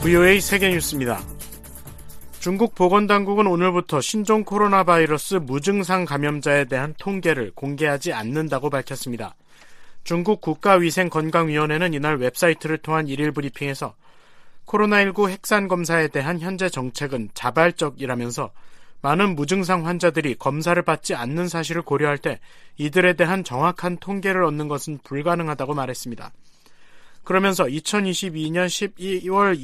VOA 세계뉴스입니다. 중국 보건당국은 오늘부터 신종 코로나 바이러스 무증상 감염자에 대한 통계를 공개하지 않는다고 밝혔습니다. 중국 국가위생건강위원회는 이날 웹사이트를 통한 일일 브리핑에서 코로나19 핵산 검사에 대한 현재 정책은 자발적이라면서 많은 무증상 환자들이 검사를 받지 않는 사실을 고려할 때 이들에 대한 정확한 통계를 얻는 것은 불가능하다고 말했습니다. 그러면서 2022년 12월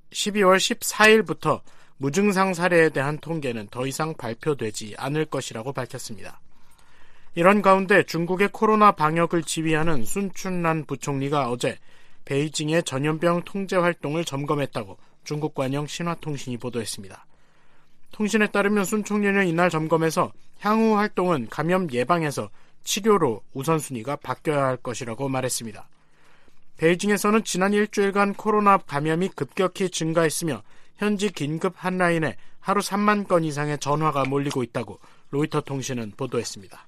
14일부터 무증상 사례에 대한 통계는 더 이상 발표되지 않을 것이라고 밝혔습니다. 이런 가운데 중국의 코로나 방역을 지휘하는 순춘란 부총리가 어제 베이징의 전염병 통제 활동을 점검했다고 중국 관영 신화통신이 보도했습니다. 통신에 따르면 순 총리는 이날 점검에서 향후 활동은 감염 예방에서 치료로 우선순위가 바뀌어야 할 것이라고 말했습니다. 베이징에서는 지난 일주일간 코로나 감염이 급격히 증가했으며 현지 긴급 핫라인에 하루 3만 건 이상의 전화가 몰리고 있다고 로이터 통신은 보도했습니다.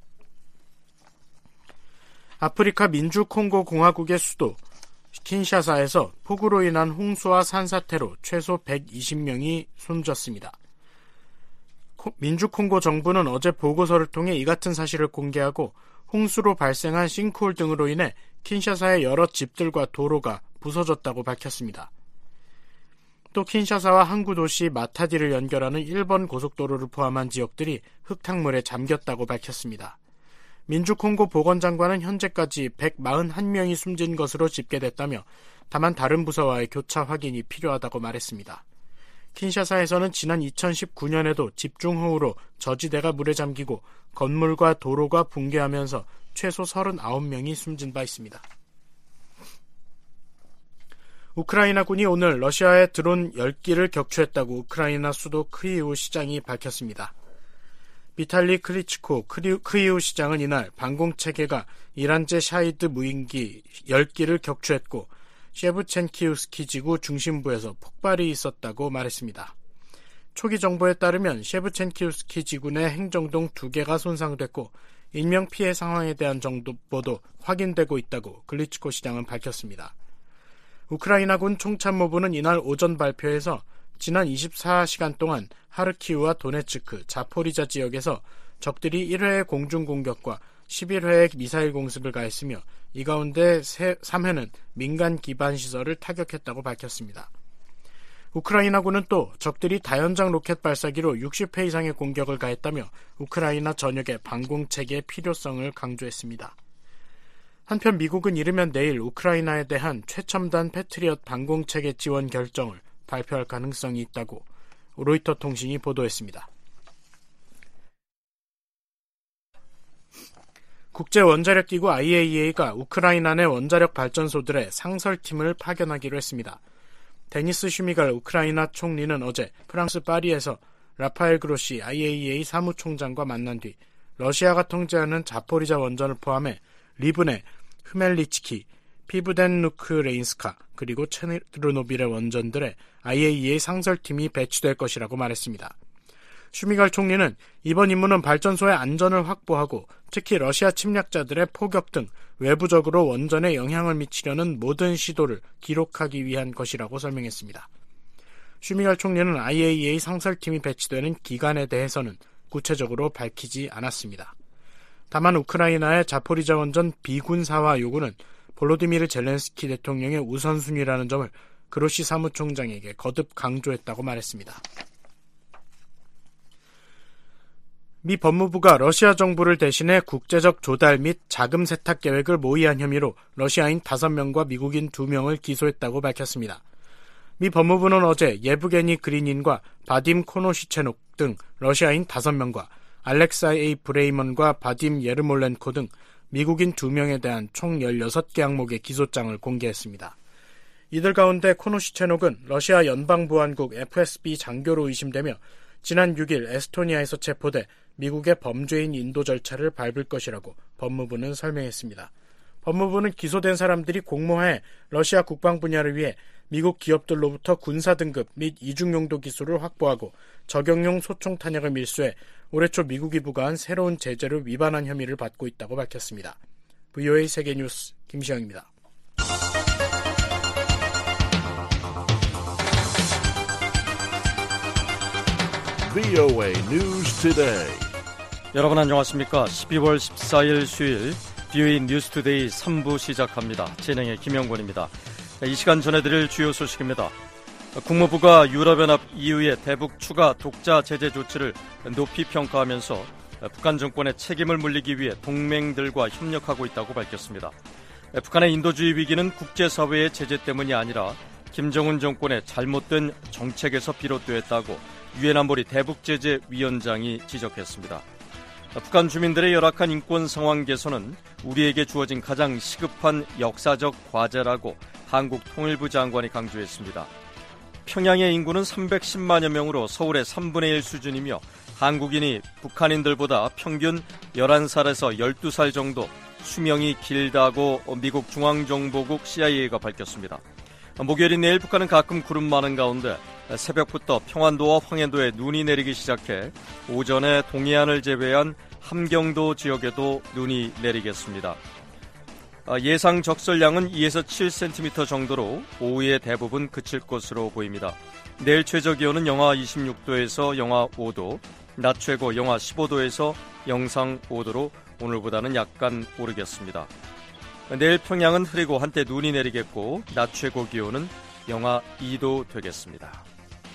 아프리카 민주콩고 공화국의 수도 킨샤사에서 폭우로 인한 홍수와 산사태로 최소 120명이 숨졌습니다. 민주콩고 정부는 어제 보고서를 통해 이 같은 사실을 공개하고 홍수로 발생한 싱크홀 등으로 인해 킨샤사의 여러 집들과 도로가 부서졌다고 밝혔습니다. 또 킨샤사와 항구 도시 마타디를 연결하는 일본 고속도로를 포함한 지역들이 흙탕물에 잠겼다고 밝혔습니다. 민주콩고 보건장관은 현재까지 141명이 숨진 것으로 집계됐다며 다만 다른 부서와의 교차 확인이 필요하다고 말했습니다. 킨샤사에서는 지난 2019년에도 집중호우로 저지대가 물에 잠기고 건물과 도로가 붕괴하면서 최소 39명이 숨진 바 있습니다. 우크라이나군이 오늘 러시아의 드론 10기를 격추했다고 우크라이나 수도 크이우 시장이 밝혔습니다. 비탈리 클리치코 크이우 시장은 이날 방공체계가 이란제 샤이드 무인기 10기를 격추했고 셰브첸키우스키 지구 중심부에서 폭발이 있었다고 말했습니다. 초기 정보에 따르면 셰브첸키우스키 지구 내 행정동 2개가 손상됐고 인명피해 상황에 대한 정보도 확인되고 있다고 클리치코 시장은 밝혔습니다. 우크라이나군 총참모부는 이날 오전 발표에서 지난 24시간 동안 하르키우와 도네츠크, 자포리자 지역에서 적들이 1회의 공중공격과 11회의 미사일 공습을 가했으며 이 가운데 3회는 민간 기반 시설을 타격했다고 밝혔습니다. 우크라이나군은 또 적들이 다연장 로켓 발사기로 60회 이상의 공격을 가했다며 우크라이나 전역의 방공체계의 필요성을 강조했습니다. 한편 미국은 이르면 내일 우크라이나에 대한 최첨단 패트리엇 방공체계 지원 결정을 발표할 가능성이 있다고 로이터 통신이 보도했습니다. 국제원자력기구 IAEA가 우크라이나 내 원자력 발전소들의 상설팀을 파견하기로 했습니다. 데니스 슈미갈 우크라이나 총리는 어제 프랑스 파리에서 라파엘 그로시 IAEA 사무총장과 만난 뒤 러시아가 통제하는 자포리자 원전을 포함해 리브네, 흐멜리츠키, 피브덴누크레인스카 그리고 체르노빌의 원전들의 IAEA 상설팀이 배치될 것이라고 말했습니다. 슈미갈 총리는 이번 임무는 발전소의 안전을 확보하고 특히 러시아 침략자들의 포격 등 외부적으로 원전에 영향을 미치려는 모든 시도를 기록하기 위한 것이라고 설명했습니다. 슈미갈 총리는 IAEA 상설팀이 배치되는 기간에 대해서는 구체적으로 밝히지 않았습니다. 다만 우크라이나의 자포리자 원전 비군사화 요구는 볼로디미르 젤렌스키 대통령의 우선순위라는 점을 그로시 사무총장에게 거듭 강조했다고 말했습니다. 미 법무부가 러시아 정부를 대신해 국제적 조달 및 자금 세탁 계획을 모의한 혐의로 러시아인 5명과 미국인 2명을 기소했다고 밝혔습니다. 미 법무부는 어제 예브게니 그리닌과 바딤 코노시체녹 등 러시아인 5명과 알렉사이 브레이먼과 바딤 예르몰렌코 등 미국인 2명에 대한 총 16개 항목의 기소장을 공개했습니다. 이들 가운데 코노시체녹은 러시아 연방보안국 FSB 장교로 의심되며 지난 6일 에스토니아에서 체포돼 미국의 범죄인 인도 절차를 밟을 것이라고 법무부는 설명했습니다. 법무부는 기소된 사람들이 공모해 러시아 국방 분야를 위해 미국 기업들로부터 군사 등급 및 이중용도 기술을 확보하고 적용용 소총 탄약을 밀수해 올해 초 미국이 부과한 새로운 제재를 위반한 혐의를 받고 있다고 밝혔습니다. VOA 세계뉴스 김시영입니다. VOA News Today. 여러분 안녕하십니까? 12월 14일 수요일 VOA News Today 3부 시작합니다. 진행의 김영권입니다. 이 시간 전해드릴 주요 소식입니다. 국무부가 유럽연합 EU의 대북 추가 독자 제재 조치를 높이 평가하면서 북한 정권의 책임을 물리기 위해 동맹들과 협력하고 있다고 밝혔습니다. 북한의 인도주의 위기는 국제사회의 제재 때문이 아니라 김정은 정권의 잘못된 정책에서 비롯되었다고 유엔 안보리 대북제재위원장이 지적했습니다. 북한 주민들의 열악한 인권 상황 개선은 우리에게 주어진 가장 시급한 역사적 과제라고 한국 통일부 장관이 강조했습니다. 평양의 인구는 310만여 명으로 서울의 3분의 1 수준이며 한국인이 북한인들보다 평균 11살에서 12살 정도 수명이 길다고 미국 중앙정보국 CIA가 밝혔습니다. 목요일인 내일 북한은 가끔 구름 많은 가운데 새벽부터 평안도와 황해도에 눈이 내리기 시작해 오전에 동해안을 제외한 함경도 지역에도 눈이 내리겠습니다. 예상 적설량은 2에서 7cm 정도로 오후에 대부분 그칠 것으로 보입니다. 내일 최저기온은 영하 26도에서 영하 5도, 낮 최고 영하 15도에서 영상 5도로 오늘보다는 약간 오르겠습니다. 내일 평양은 흐리고 한때 눈이 내리겠고 낮 최고 기온은 영하 2도 되겠습니다.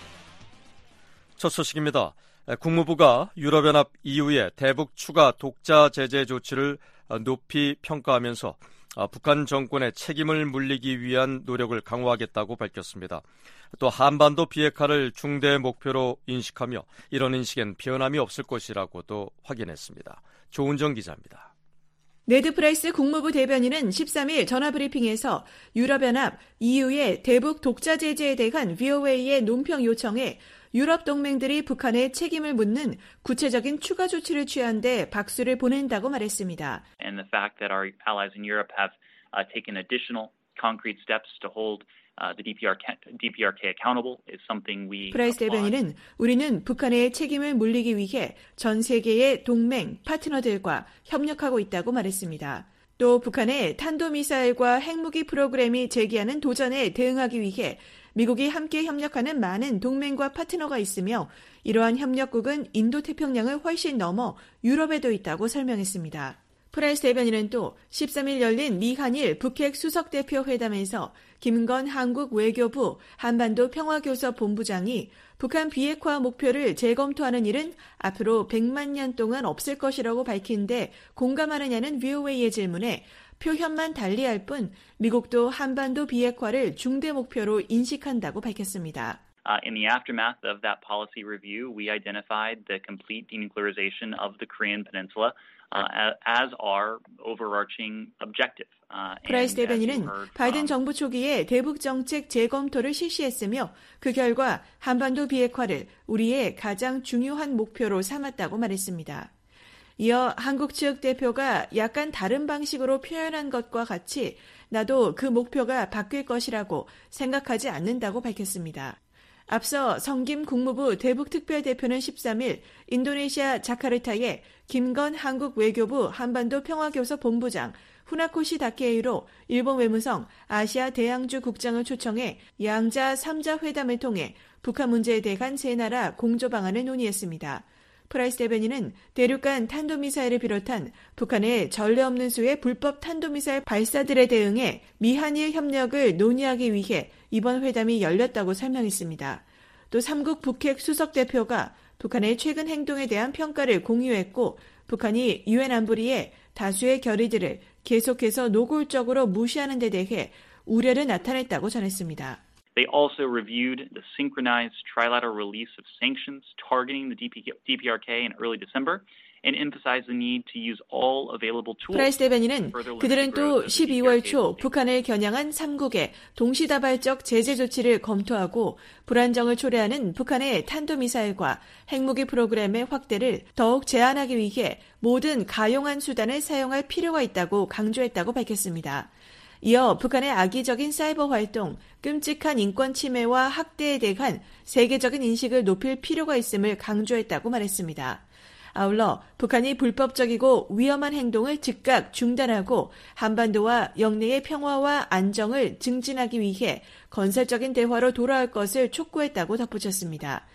첫 소식입니다. 국무부가 유럽연합 EU의 대북 추가 독자 제재 조치를 높이 평가하면서 북한 정권의 책임을 물리기 위한 노력을 강화하겠다고 밝혔습니다. 또 한반도 비핵화를 중대 목표로 인식하며 이런 인식엔 변함이 없을 것이라고도 확인했습니다. 조은정 기자입니다. 네드 프라이스 국무부 대변인은 13일 전화브리핑에서 유럽연합 EU의 대북 독자 제재에 대한 VOA의 논평 요청에 유럽 동맹들이 북한의 책임을 묻는 구체적인 추가 조치를 취한 데 박수를 보낸다고 말했습니다. And the fact that our allies in Europe have taken additional concrete steps to hold the DPRK accountable is something we 프라이스 대변인은 우리는 북한의 책임을 물리기 위해 전 세계의 동맹, 파트너들과 협력하고 있다고 말했습니다. 또 북한의 탄도미사일과 핵무기 프로그램이 제기하는 도전에 대응하기 위해 미국이 함께 협력하는 많은 동맹과 파트너가 있으며 이러한 협력국은 인도태평양을 훨씬 넘어 유럽에도 있다고 설명했습니다. 프라이스 대변인은 또 13일 열린 미한일 북핵 수석대표 회담에서 김건 한국 외교부 한반도 평화교섭 본부장이 북한 비핵화 목표를 재검토하는 일은 앞으로 100만 년 동안 없을 것이라고 밝힌 데 공감하느냐는 VOA의 질문에 표현만 달리할 뿐 미국도 한반도 비핵화를 중대 목표로 인식한다고 밝혔습니다. In the aftermath of that policy review, we identified the complete denuclearization of the Korean Peninsula as our overarching objective. 프라이스 대변인은 바이든 정부 초기에 대북 정책 재검토를 실시했으며 그 결과 한반도 비핵화를 우리의 가장 중요한 목표로 삼았다고 말했습니다. 이어 한국 측 대표가 약간 다른 방식으로 표현한 것과 같이 나도 그 목표가 바뀔 것이라고 생각하지 않는다고 밝혔습니다. 앞서 성김 국무부 대북특별대표는 13일 인도네시아 자카르타에 김건 한국 외교부 한반도 평화교섭 본부장 후나코시 다케이로 일본 외무성 아시아 대양주 국장을 초청해 양자 3자 회담을 통해 북한 문제에 대한 세 나라 공조 방안을 논의했습니다. 프라이스 대변인은 대륙간 탄도미사일을 비롯한 북한의 전례 없는 수의 불법 탄도미사일 발사들에 대응해 미한일 협력을 논의하기 위해 이번 회담이 열렸다고 설명했습니다. 또 3국 북핵 수석대표가 북한의 최근 행동에 대한 평가를 공유했고 북한이 유엔 안보리의 다수의 결의들을 계속해서 노골적으로 무시하는 데 대해 우려를 나타냈다고 전했습니다. They also reviewed the synchronized trilateral release of sanctions targeting the DPRK in early December and emphasized the need to use all available tools. 프라이스 대변인은 그들은 또 12월 초 북한을 겨냥한 3국의 동시다발적 제재 조치를 검토하고 불안정을 초래하는 북한의 탄도미사일과 핵무기 프로그램의 확대를 더욱 제한하기 위해 모든 가용한 수단을 사용할 필요가 있다고 강조했다고 밝혔습니다. 이어 북한의 악의적인 사이버 활동, 끔찍한 인권 침해와 학대에 대한 세계적인 인식을 높일 필요가 있음을 강조했다고 말했습니다. 아울러 북한이 불법적이고 위험한 행동을 즉각 중단하고 한반도와 영내의 평화와 안정을 증진하기 위해 건설적인 대화로 돌아올 것을 촉구했다고 덧붙였습니다.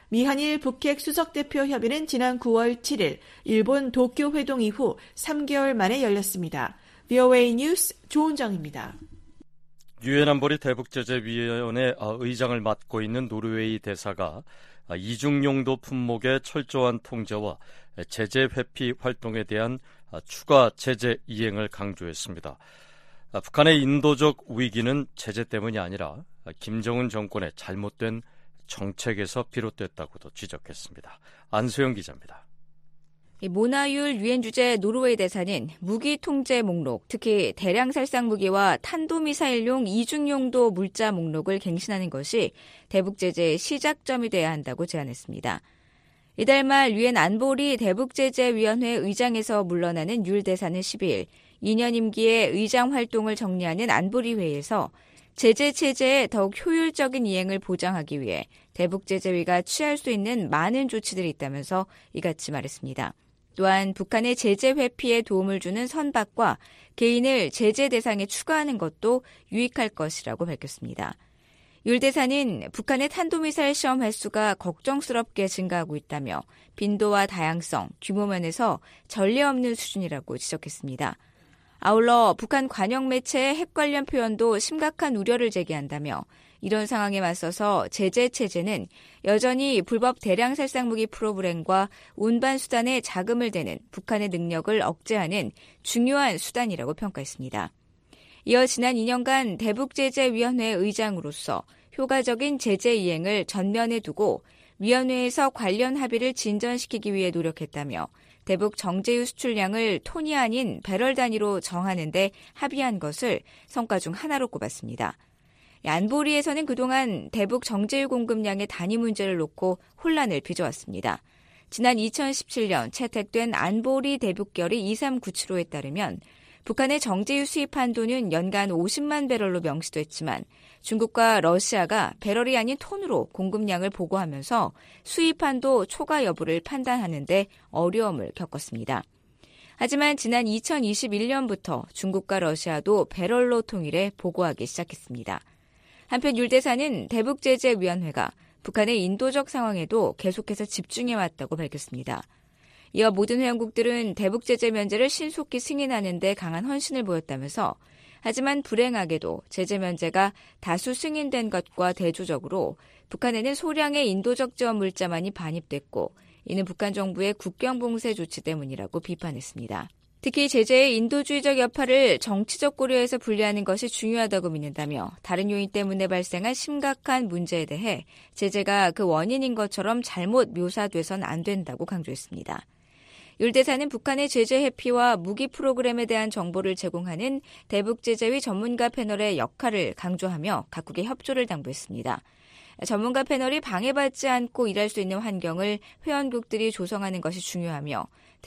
미한일 북핵 수석대표 협의는 지난 9월 7일 일본 도쿄 회동 이후 3개월 만에 열렸습니다. VOA 뉴스 조은정입니다. 유엔 안보리 대북제재위원회 의장을 맡고 있는 노르웨이 대사가 이중용도 품목의 철저한 통제와 제재 회피 활동에 대한 추가 제재 이행을 강조했습니다. 북한의 인도적 위기는 제재 때문이 아니라 김정은 정권의 잘못된 정책에서 비롯됐다고도 지적했습니다. 안소영 기자입니다. 모나율 유엔 주재 노르웨이 대사는 무기 통제 목록, 특히 대량 살상 무기와 탄도미사일용 이중용도 물자 목록을 갱신하는 것이 대북 제재의 시작점이 돼야 한다고 제안했습니다. 이달 말 유엔 안보리 대북제재위원회 의장에서 물러나는 율 대사는 12일 2년 임기의 의장 활동을 정리하는 안보리 회의에서 제재 체제의 더욱 효율적인 이행을 보장하기 위해 대북제재위가 취할 수 있는 많은 조치들이 있다면서 이같이 말했습니다. 또한 북한의 제재 회피에 도움을 주는 선박과 개인을 제재 대상에 추가하는 것도 유익할 것이라고 밝혔습니다. 율 대사는 북한의 탄도미사일 시험 횟수가 걱정스럽게 증가하고 있다며 빈도와 다양성, 규모 면에서 전례 없는 수준이라고 지적했습니다. 아울러 북한 관영 매체의 핵 관련 표현도 심각한 우려를 제기한다며 이런 상황에 맞서서 제재 체제는 여전히 불법 대량 살상무기 프로그램과 운반 수단에 자금을 대는 북한의 능력을 억제하는 중요한 수단이라고 평가했습니다. 이어 지난 2년간 대북제재위원회 의장으로서 효과적인 제재 이행을 전면에 두고 위원회에서 관련 합의를 진전시키기 위해 노력했다며 대북 정제유 수출량을 톤이 아닌 배럴 단위로 정하는 데 합의한 것을 성과 중 하나로 꼽았습니다. 안보리에서는 그동안 대북 정제유 공급량의 단위 문제를 놓고 혼란을 빚어왔습니다. 지난 2017년 채택된 안보리 대북결의 2397호에 따르면 북한의 정제유 수입 한도는 연간 50만 배럴로 명시됐지만 중국과 러시아가 배럴이 아닌 톤으로 공급량을 보고하면서 수입 한도 초과 여부를 판단하는 데 어려움을 겪었습니다. 하지만 지난 2021년부터 중국과 러시아도 배럴로 통일해 보고하기 시작했습니다. 한편 율 대사는 대북제재위원회가 북한의 인도적 상황에도 계속해서 집중해왔다고 밝혔습니다. 이어 모든 회원국들은 대북제재 면제를 신속히 승인하는 데 강한 헌신을 보였다면서 하지만 불행하게도 제재 면제가 다수 승인된 것과 대조적으로 북한에는 소량의 인도적 지원 물자만이 반입됐고 이는 북한 정부의 국경 봉쇄 조치 때문이라고 비판했습니다. 특히 제재의 인도주의적 여파를 정치적 고려에서 분리하는 것이 중요하다고 믿는다며 다른 요인 때문에 발생한 심각한 문제에 대해 제재가 그 원인인 것처럼 잘못 묘사돼선 안 된다고 강조했습니다. 율 대사는 북한의 제재 회피와 무기 프로그램에 대한 정보를 제공하는 대북제재위 전문가 패널의 역할을 강조하며 각국의 협조를 당부했습니다. 전문가 패널이 방해받지 않고 일할 수 있는 환경을 회원국들이 조성하는 것이 중요하며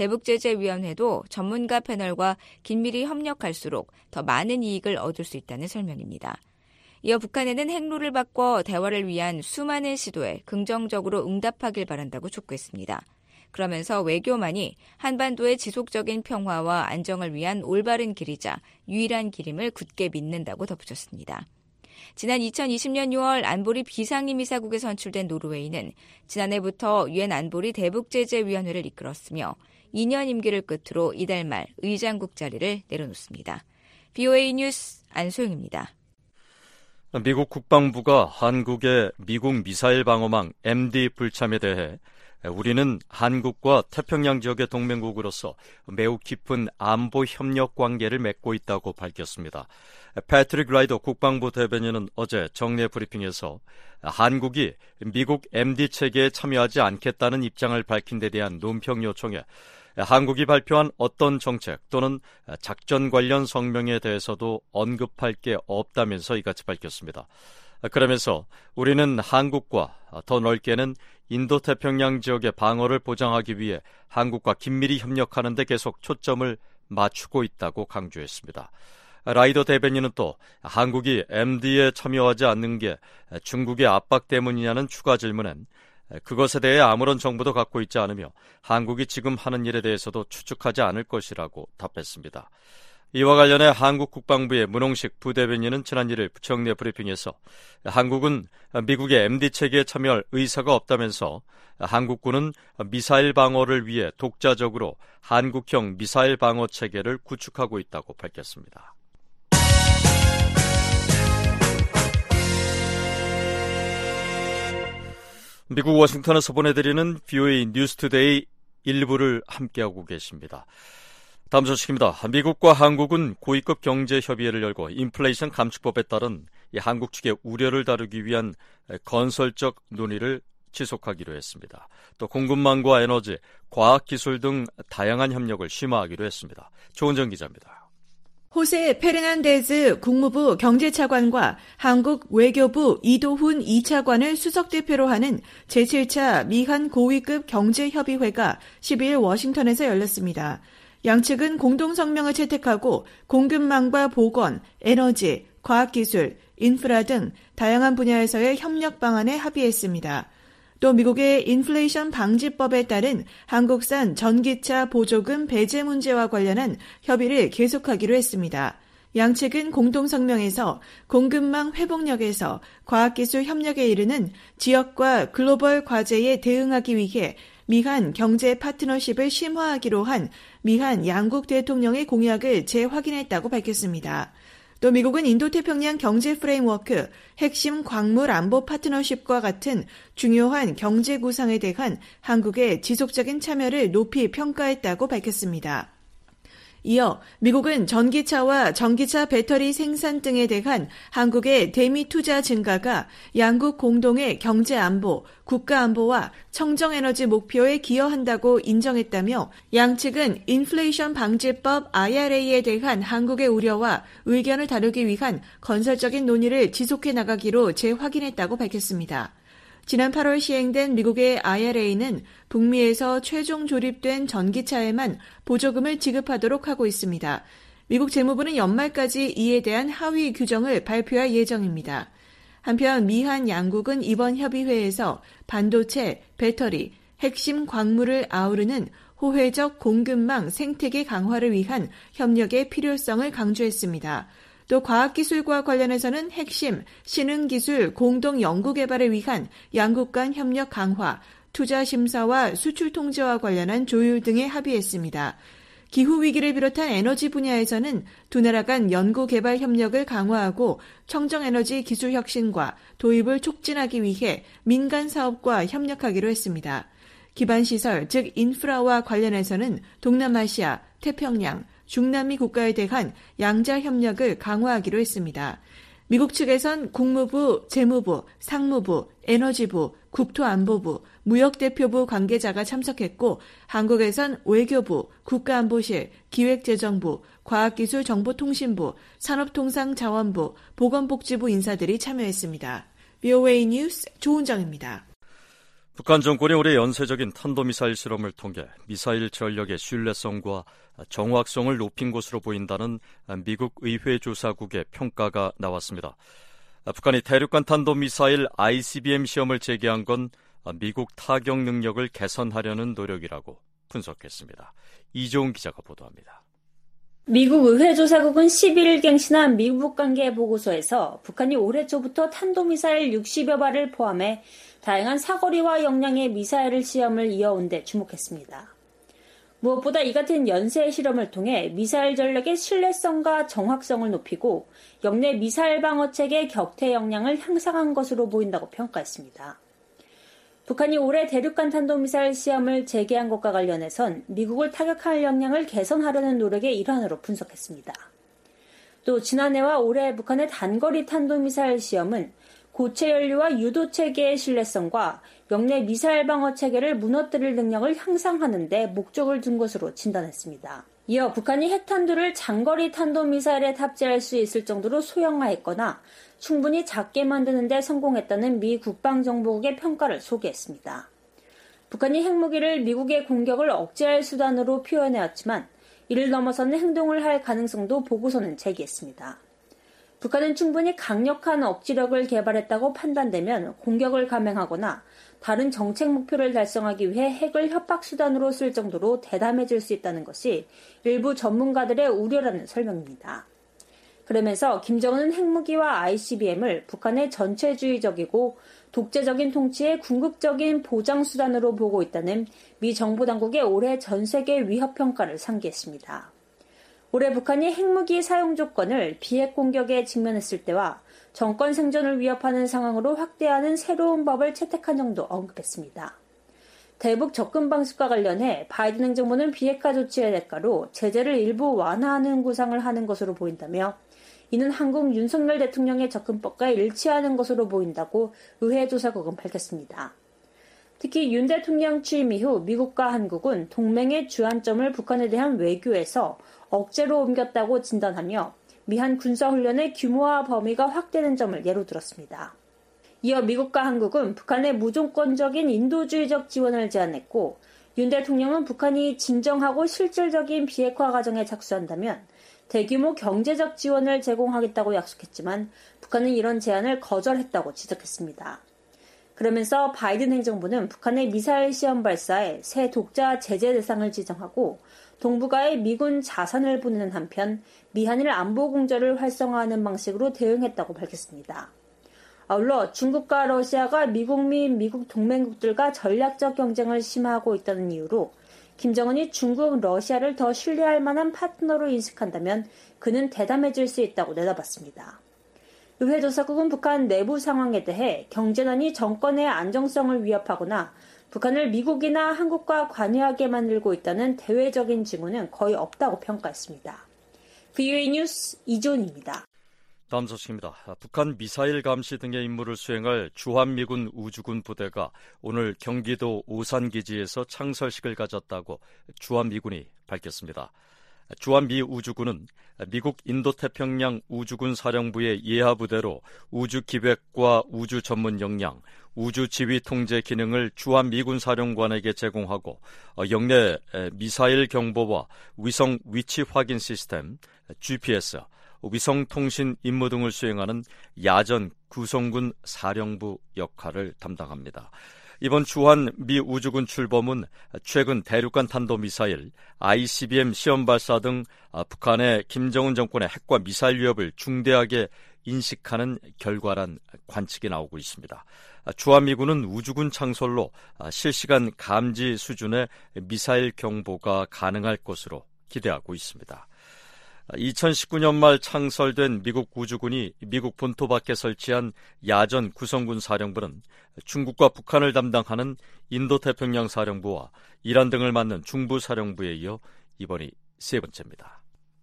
대북제재위원회도 전문가 패널과 긴밀히 협력할수록 더 많은 이익을 얻을 수 있다는 설명입니다. 이어 북한에는 핵로를 바꿔 대화를 위한 수많은 시도에 긍정적으로 응답하길 바란다고 촉구했습니다. 그러면서 외교만이 한반도의 지속적인 평화와 안정을 위한 올바른 길이자 유일한 길임을 굳게 믿는다고 덧붙였습니다. 지난 2020년 6월 안보리 비상임이사국에 선출된 노르웨이는 지난해부터 유엔 안보리 대북제재위원회를 이끌었으며 2년 임기를 끝으로 이달 말 의장국 자리를 내려놓습니다. VOA 뉴스 안소영입니다. 미국 국방부가 한국의 미국 미사일 방어망 MD 불참에 대해 우리는 한국과 태평양 지역의 동맹국으로서 매우 깊은 안보 협력 관계를 맺고 있다고 밝혔습니다. 패트릭 라이더 국방부 대변인은 어제 정례 브리핑에서 한국이 미국 MD 체계에 참여하지 않겠다는 입장을 밝힌 데 대한 논평 요청에 한국이 발표한 어떤 정책 또는 작전 관련 성명에 대해서도 언급할 게 없다면서 이같이 밝혔습니다. 그러면서 우리는 한국과 더 넓게는 인도태평양 지역의 방어를 보장하기 위해 한국과 긴밀히 협력하는 데 계속 초점을 맞추고 있다고 강조했습니다. 라이더 대변인은 또 한국이 MD에 참여하지 않는 게 중국의 압박 때문이냐는 추가 질문엔 그것에 대해 아무런 정보도 갖고 있지 않으며 한국이 지금 하는 일에 대해서도 추측하지 않을 것이라고 답했습니다. 이와 관련해 한국 국방부의 문홍식 부대변인은 지난 1일 부청내 브리핑에서 한국은 미국의 MD체계에 참여할 의사가 없다면서 한국군은 미사일 방어를 위해 독자적으로 한국형 미사일 방어 체계를 구축하고 있다고 밝혔습니다. 미국 워싱턴에서 보내드리는 VOA 뉴스투데이 1부를 함께하고 계십니다. 다음 소식입니다. 미국과 한국은 고위급 경제협의회를 열고 인플레이션 감축법에 따른 한국 측의 우려를 다루기 위한 건설적 논의를 지속하기로 했습니다. 또 공급망과 에너지, 과학기술 등 다양한 협력을 심화하기로 했습니다. 조은정 기자입니다. 호세 페르난데즈 국무부 경제차관과 한국 외교부 이도훈 2차관을 수석대표로 하는 제7차 미한 고위급 경제협의회가 12일 워싱턴에서 열렸습니다. 양측은 공동성명을 채택하고 공급망과 보건, 에너지, 과학기술, 인프라 등 다양한 분야에서의 협력 방안에 합의했습니다. 또 미국의 인플레이션 방지법에 따른 한국산 전기차 보조금 배제 문제와 관련한 협의를 계속하기로 했습니다. 양측은 공동성명에서 공급망 회복력에서 과학기술 협력에 이르는 지역과 글로벌 과제에 대응하기 위해 미한 경제 파트너십을 심화하기로 한 미한 양국 대통령의 공약을 재확인했다고 밝혔습니다. 또 미국은 인도태평양 경제 프레임워크, 핵심 광물 안보 파트너십과 같은 중요한 경제 구상에 대한 한국의 지속적인 참여를 높이 평가했다고 밝혔습니다. 이어 미국은 전기차와 전기차 배터리 생산 등에 대한 한국의 대미 투자 증가가 양국 공동의 경제 안보, 국가 안보와 청정 에너지 목표에 기여한다고 인정했다며 양측은 인플레이션 방지법 IRA에 대한 한국의 우려와 의견을 다루기 위한 건설적인 논의를 지속해 나가기로 재확인했다고 밝혔습니다. 지난 8월 시행된 미국의 IRA는 북미에서 최종 조립된 전기차에만 보조금을 지급하도록 하고 있습니다. 미국 재무부는 연말까지 이에 대한 하위 규정을 발표할 예정입니다. 한편 미한 양국은 이번 협의회에서 반도체, 배터리, 핵심 광물을 아우르는 호혜적 공급망 생태계 강화를 위한 협력의 필요성을 강조했습니다. 또 과학기술과 관련해서는 핵심, 신흥기술 공동 연구개발을 위한 양국 간 협력 강화, 투자 심사와 수출 통제와 관련한 조율 등에 합의했습니다. 기후위기를 비롯한 에너지 분야에서는 두 나라 간 연구개발 협력을 강화하고 청정에너지 기술 혁신과 도입을 촉진하기 위해 민간 사업과 협력하기로 했습니다. 기반시설, 즉 인프라와 관련해서는 동남아시아, 태평양, 중남미 국가에 대한 양자 협력을 강화하기로 했습니다. 미국 측에선 국무부, 재무부, 상무부, 에너지부, 국토안보부, 무역대표부 관계자가 참석했고 한국에선 외교부, 국가안보실, 기획재정부, 과학기술정보통신부, 산업통상자원부, 보건복지부 인사들이 참여했습니다. VOA 뉴스 조은정입니다. 북한 정권이 올해 연쇄적인 탄도미사일 실험을 통해 미사일 전력의 신뢰성과 정확성을 높인 것으로 보인다는 미국 의회 조사국의 평가가 나왔습니다. 북한이 대륙간 탄도미사일 ICBM 시험을 재개한 건 미국 타격 능력을 개선하려는 노력이라고 분석했습니다. 이종훈 기자가 보도합니다. 미국 의회조사국은 11일 갱신한 미국 관계 보고서에서 북한이 올해 초부터 탄도미사일 60여 발을 포함해 다양한 사거리와 역량의 미사일 시험을 이어온 데 주목했습니다. 무엇보다 이 같은 연쇄 실험을 통해 미사일 전력의 신뢰성과 정확성을 높이고 역내 미사일 방어체계 격퇴 역량을 향상한 것으로 보인다고 평가했습니다. 북한이 올해 대륙간 탄도미사일 시험을 재개한 것과 관련해선 미국을 타격할 역량을 개선하려는 노력의 일환으로 분석했습니다. 또 지난해와 올해 북한의 단거리 탄도미사일 시험은 고체 연료와 유도 체계의 신뢰성과 역내 미사일 방어 체계를 무너뜨릴 능력을 향상하는 데 목적을 둔 것으로 진단했습니다. 이어 북한이 핵탄두를 장거리 탄도미사일에 탑재할 수 있을 정도로 소형화했거나 충분히 작게 만드는 데 성공했다는 미 국방정보국의 평가를 소개했습니다. 북한이 핵무기를 미국의 공격을 억제할 수단으로 표현해왔지만 이를 넘어서는 행동을 할 가능성도 보고서는 제기했습니다. 북한은 충분히 강력한 억지력을 개발했다고 판단되면 공격을 감행하거나 다른 정책 목표를 달성하기 위해 핵을 협박 수단으로 쓸 정도로 대담해질 수 있다는 것이 일부 전문가들의 우려라는 설명입니다. 그러면서 김정은은 핵무기와 ICBM을 북한의 전체주의적이고 독재적인 통치의 궁극적인 보장수단으로 보고 있다는 미 정부 당국의 올해 전 세계 위협평가를 상기했습니다. 올해 북한이 핵무기 사용 조건을 비핵 공격에 직면했을 때와 정권 생존을 위협하는 상황으로 확대하는 새로운 법을 채택한 점도 언급했습니다. 대북 접근 방식과 관련해 바이든 행정부는 비핵화 조치의 대가로 제재를 일부 완화하는 구상을 하는 것으로 보인다며 이는 한국 윤석열 대통령의 접근법과 일치하는 것으로 보인다고 의회 조사국은 밝혔습니다. 특히 윤 대통령 취임 이후 미국과 한국은 동맹의 주안점을 북한에 대한 외교에서 억제로 옮겼다고 진단하며 미한 군사훈련의 규모와 범위가 확대된 점을 예로 들었습니다. 이어 미국과 한국은 북한의 무조건적인 인도주의적 지원을 제안했고 윤 대통령은 북한이 진정하고 실질적인 비핵화 과정에 착수한다면 대규모 경제적 지원을 제공하겠다고 약속했지만 북한은 이런 제안을 거절했다고 지적했습니다. 그러면서 바이든 행정부는 북한의 미사일 시험 발사에 새 독자 제재 대상을 지정하고 동북아에 미군 자산을 보내는 한편 미한일 안보 공조를 활성화하는 방식으로 대응했다고 밝혔습니다. 아울러 중국과 러시아가 미국 및 미국 동맹국들과 전략적 경쟁을 심화하고 있다는 이유로 김정은이 중국, 러시아를 더 신뢰할 만한 파트너로 인식한다면 그는 대담해질 수 있다고 내다봤습니다. 의회 조사국은 북한 내부 상황에 대해 경제난이 정권의 안정성을 위협하거나 북한을 미국이나 한국과 관여하게 만들고 있다는 대외적인 징후는 거의 없다고 평가했습니다. VOA 뉴스 이존입니다. 다음 소식입니다. 북한 미사일 감시 등의 임무를 수행할 주한미군 우주군 부대가 오늘 경기도 오산기지에서 창설식을 가졌다고 주한미군이 밝혔습니다. 주한미 우주군은 미국 인도태평양 우주군 사령부의 예하부대로 우주기획과 우주전문 역량, 우주지휘 통제 기능을 주한미군 사령관에게 제공하고 영내 미사일 경보와 위성 위치 확인 시스템, GPS, 위성통신 임무 등을 수행하는 야전 구성군 사령부 역할을 담당합니다. 이번 주한 미 우주군 출범은 최근 대륙간 탄도미사일, ICBM 시험 발사 등 북한의 김정은 정권의 핵과 미사일 위협을 중대하게 인식하는 결과란 관측이 나오고 있습니다. 주한미군은 우주군 창설로 실시간 감지 수준의 미사일 경보가 가능할 것으로 기대하고 있습니다. 2019년 말 창설된 미국 우주군이 미국 본토 밖에 설치한 야전 구성군 사령부는 중국과 북한을 담당하는 인도태평양 사령부와 이란 등을 맡는 중부 사령부에 이어 이번이 세 번째입니다.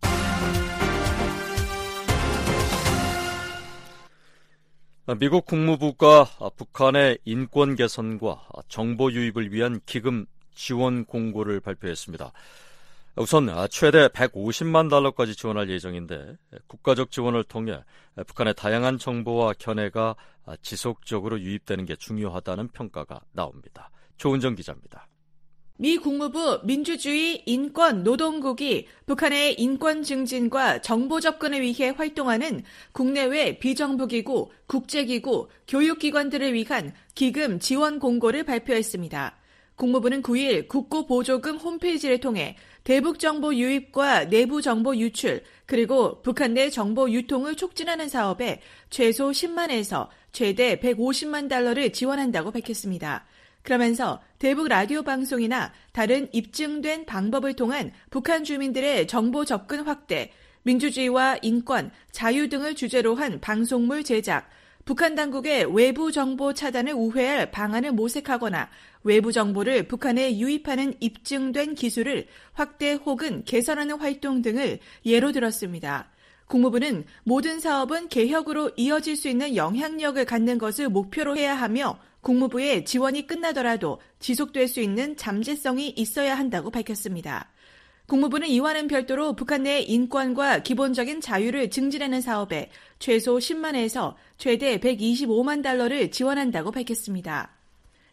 미국 국무부가 북한의 인권 개선과 정보 유입을 위한 기금 지원 공고를 발표했습니다. 우선 최대 150만 달러까지 지원할 예정인데 국가적 지원을 통해 북한의 다양한 정보와 견해가 지속적으로 유입되는 게 중요하다는 평가가 나옵니다. 조은정 기자입니다. 미 국무부 민주주의 인권 노동국이 북한의 인권 증진과 정보 접근을 위해 활동하는 국내외 비정부기구, 국제기구, 교육기관들을 위한 기금 지원 공고를 발표했습니다. 국무부는 9일 국고보조금 홈페이지를 통해 대북 정보 유입과 내부 정보 유출, 그리고 북한 내 정보 유통을 촉진하는 사업에 최소 10만에서 최대 150만 달러를 지원한다고 밝혔습니다. 그러면서 대북 라디오 방송이나 다른 입증된 방법을 통한 북한 주민들의 정보 접근 확대, 민주주의와 인권, 자유 등을 주제로 한 방송물 제작, 북한 당국의 외부 정보 차단을 우회할 방안을 모색하거나 외부 정보를 북한에 유입하는 입증된 기술을 확대 혹은 개선하는 활동 등을 예로 들었습니다. 국무부는 모든 사업은 개혁으로 이어질 수 있는 영향력을 갖는 것을 목표로 해야 하며 국무부의 지원이 끝나더라도 지속될 수 있는 잠재성이 있어야 한다고 밝혔습니다. 국무부는 이와는 별도로 북한 내 인권과 기본적인 자유를 증진하는 사업에 최소 10만에서 최대 125만 달러를 지원한다고 밝혔습니다.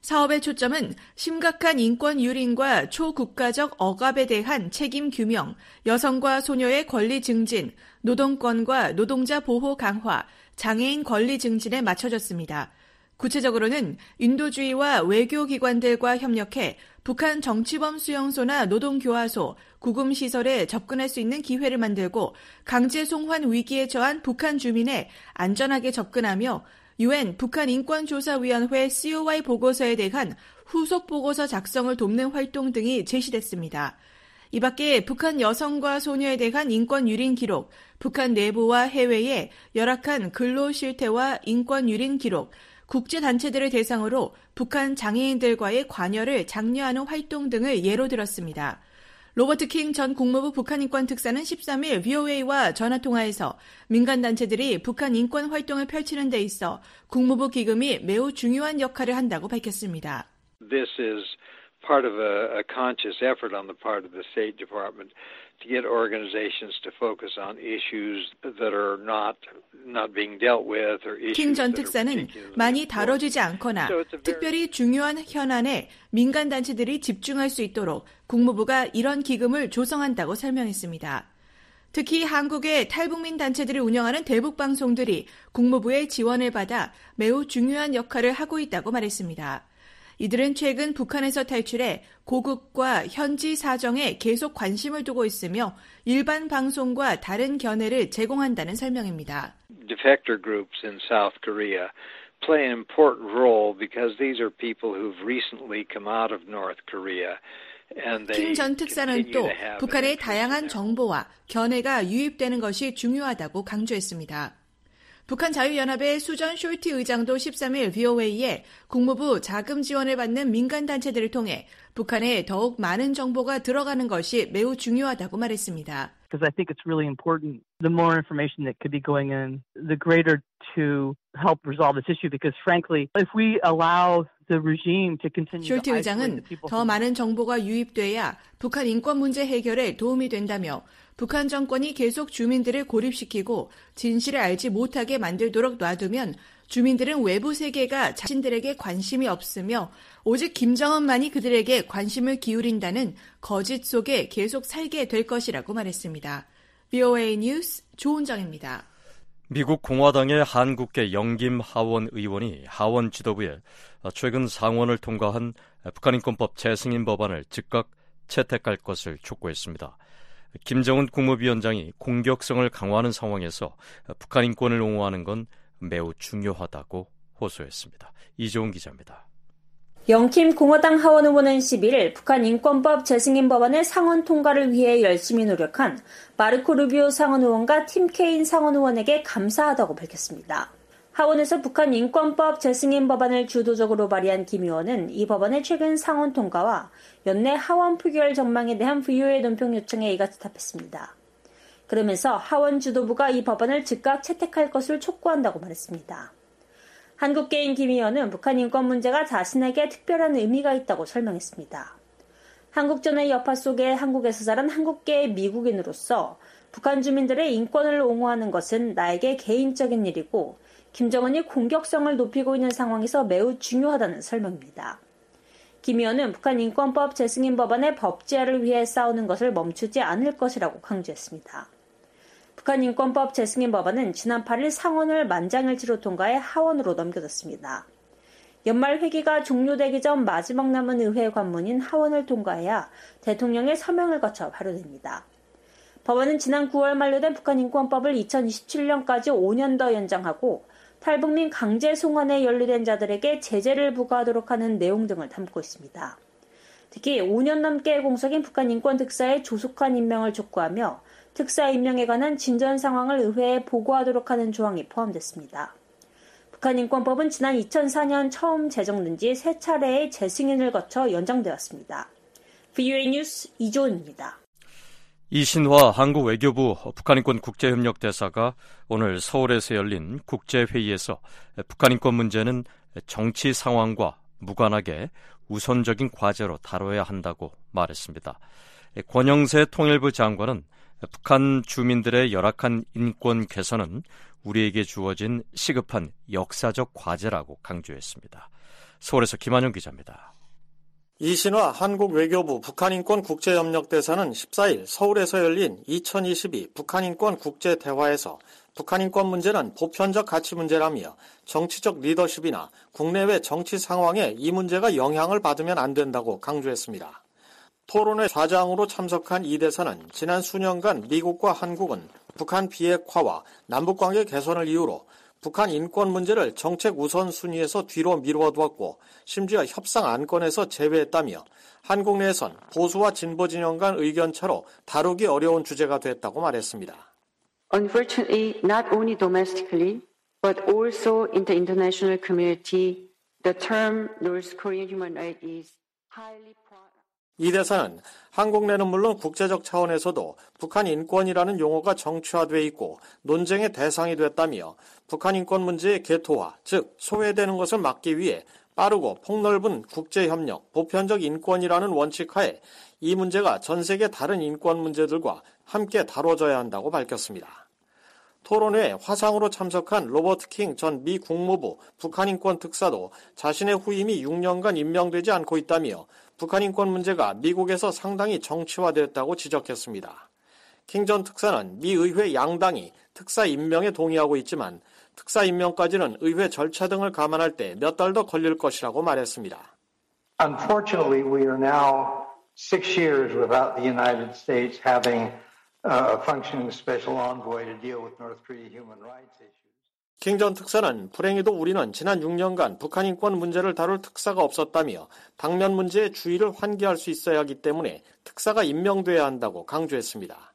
사업의 초점은 심각한 인권 유린과 초국가적 억압에 대한 책임 규명, 여성과 소녀의 권리 증진, 노동권과 노동자 보호 강화, 장애인 권리 증진에 맞춰졌습니다. 구체적으로는 인도주의와 외교기관들과 협력해 북한 정치범 수용소나 노동교화소, 구금시설에 접근할 수 있는 기회를 만들고 강제 송환 위기에 처한 북한 주민에 안전하게 접근하며 UN 북한인권조사위원회 COI 보고서에 대한 후속 보고서 작성을 돕는 활동 등이 제시됐습니다. 이 밖에 북한 여성과 소녀에 대한 인권 유린 기록, 북한 내부와 해외의 열악한 근로 실태와 인권 유린 기록, 국제단체들을 대상으로 북한 장애인들과의 관여를 장려하는 활동 등을 예로 들었습니다. 로버트 킹 전 국무부 북한인권 특사는 13일 VOA와 전화통화에서 민간단체들이 북한 인권 활동을 펼치는 데 있어 국무부 기금이 매우 중요한 역할을 한다고 밝혔습니다. This is part of a conscious effort on the part of the State Department to get organizations to focus on issues that are not being dealt with or issues 킹 전 특사는 많이 다뤄지지 않거나 특별히 중요한 현안에 민간단체들이 집중할 수 있도록 국무부가 이런 기금을 조성한다고 설명했습니다. 특히 한국의 탈북민 단체들이 운영하는 대북방송들이 국무부의 지원을 받아 매우 중요한 역할을 하고 있다고 말했습니다. 이들은 최근 북한에서 탈출해 고국과 현지 사정에 계속 관심을 두고 있으며 일반 방송과 다른 견해를 제공한다는 설명입니다. Defector groups in South Korea play an important role because these are people who've recently come out of North Korea. 킹 전 특사는 또 북한의 다양한 정보와 견해가 유입되는 것이 중요하다고 강조했습니다. 북한 자유연합의 수전 숄티 의장도 13일 VOA에 국무부 자금 지원을 받는 민간단체들을 통해 북한에 더욱 많은 정보가 들어가는 것이 매우 중요하다고 말했습니다. Because I think it's really important. The more information that could be going in, the greater to help resolve this issue. Because frankly, if we allow the regime to continue to 숄티 의장은 더 많은 정보가 유입돼야 북한 인권 문제 해결에 도움이 된다며 북한 정권이 계속 주민들을 고립시키고 진실을 알지 못하게 만들도록 놔두면 주민들은 외부 세계가 자신들에게 관심이 없으며 오직 김정은만이 그들에게 관심을 기울인다는 거짓 속에 계속 살게 될 것이라고 말했습니다. VOA 뉴스 조은정입니다. 미국 공화당의 한국계 영김 하원 의원이 하원 지도부에 최근 상원을 통과한 북한인권법 재승인 법안을 즉각 채택할 것을 촉구했습니다. 김정은 국무위원장이 공격성을 강화하는 상황에서 북한 인권을 옹호하는 건 매우 중요하다고 호소했습니다. 이종훈 기자입니다. 영킴 공화당 하원 의원은 11일 북한 인권법 재승인 법안의 상원 통과를 위해 열심히 노력한 마르코 루비오 상원 의원과 팀 케인 상원 의원에게 감사하다고 밝혔습니다. 하원에서 북한 인권법 재승인 법안을 주도적으로 발의한 김 의원은 이 법안의 최근 상원 통과와 연내 하원 표결 전망에 대한 VOA 논평 요청에 이같이 답했습니다. 그러면서 하원 주도부가 이 법안을 즉각 채택할 것을 촉구한다고 말했습니다. 한국계인 김 의원은 북한 인권 문제가 자신에게 특별한 의미가 있다고 설명했습니다. 한국전의 여파 속에 한국에서 자란 한국계의 미국인으로서 북한 주민들의 인권을 옹호하는 것은 나에게 개인적인 일이고 김정은이 공격성을 높이고 있는 상황에서 매우 중요하다는 설명입니다. 김 의원은 북한 인권법 재승인 법안의 법제화를 위해 싸우는 것을 멈추지 않을 것이라고 강조했습니다. 북한 인권법 재승인 법안은 지난 8일 상원을 만장일치로 통과해 하원으로 넘겨졌습니다. 연말 회기가 종료되기 전 마지막 남은 의회 관문인 하원을 통과해야 대통령의 서명을 거쳐 발효됩니다. 법안은 지난 9월 만료된 북한 인권법을 2027년까지 5년 더 연장하고 탈북민 강제 송환에 연루된 자들에게 제재를 부과하도록 하는 내용 등을 담고 있습니다. 특히 5년 넘게 공석인 북한 인권특사의 조속한 임명을 촉구하며 특사 임명에 관한 진전 상황을 의회에 보고하도록 하는 조항이 포함됐습니다. 북한 인권법은 지난 2004년 처음 제정된 지 3차례의 재승인을 거쳐 연장되었습니다. VOA 뉴스 이조은입니다. 이신화 한국 외교부 북한인권 국제협력 대사가 오늘 서울에서 열린 국제회의에서 북한인권 문제는 정치 상황과 무관하게 우선적인 과제로 다뤄야 한다고 말했습니다. 권영세 통일부 장관은 북한 주민들의 열악한 인권 개선은 우리에게 주어진 시급한 역사적 과제라고 강조했습니다. 서울에서 김한용 기자입니다. 이신화 한국 외교부 북한인권 국제협력대사는 14일 서울에서 열린 2022 북한인권 국제대화에서 북한인권 문제는 보편적 가치 문제라며 정치적 리더십이나 국내외 정치 상황에 이 문제가 영향을 받으면 안 된다고 강조했습니다. 토론회 좌장으로 참석한 이 대사는 지난 수년간 미국과 한국은 북한 비핵화와 남북관계 개선을 이유로 북한 인권 문제를 정책 우선순위에서 뒤로 미루어두었고 심지어 협상 안건에서 제외했다며 한국 내에선 보수와 진보 진영 간 의견차로 다루기 어려운 주제가 됐다고 말했습니다. Unfortunately, not only domestically, but also in the international community, the term North Korean human rights is highly 이 대사는 한국 내는 물론 국제적 차원에서도 북한 인권이라는 용어가 정치화돼 있고 논쟁의 대상이 됐다며 북한 인권 문제의 개토화, 즉 소외되는 것을 막기 위해 빠르고 폭넓은 국제협력, 보편적 인권이라는 원칙하에 이 문제가 전 세계 다른 인권 문제들과 함께 다뤄져야 한다고 밝혔습니다. 토론회에 화상으로 참석한 로버트 킹 전 미 국무부 북한인권 특사도 자신의 후임이 6년간 임명되지 않고 있다며 북한 인권 문제가 미국에서 상당히 정치화되었다고 지적했습니다. 킹 전 특사는 미 의회 양당이 특사 임명에 동의하고 있지만 특사 임명까지는 의회 절차 등을 감안할 때 몇 달 더 걸릴 것이라고 말했습니다. Unfortunately, we are now 6 years without the United States having a functioning special envoy to deal with North Korea human rights issues. 킹 전 특사는 불행히도 우리는 지난 6년간 북한 인권 문제를 다룰 특사가 없었다며 당면 문제의 주의를 환기할 수 있어야 하기 때문에 특사가 임명돼야 한다고 강조했습니다.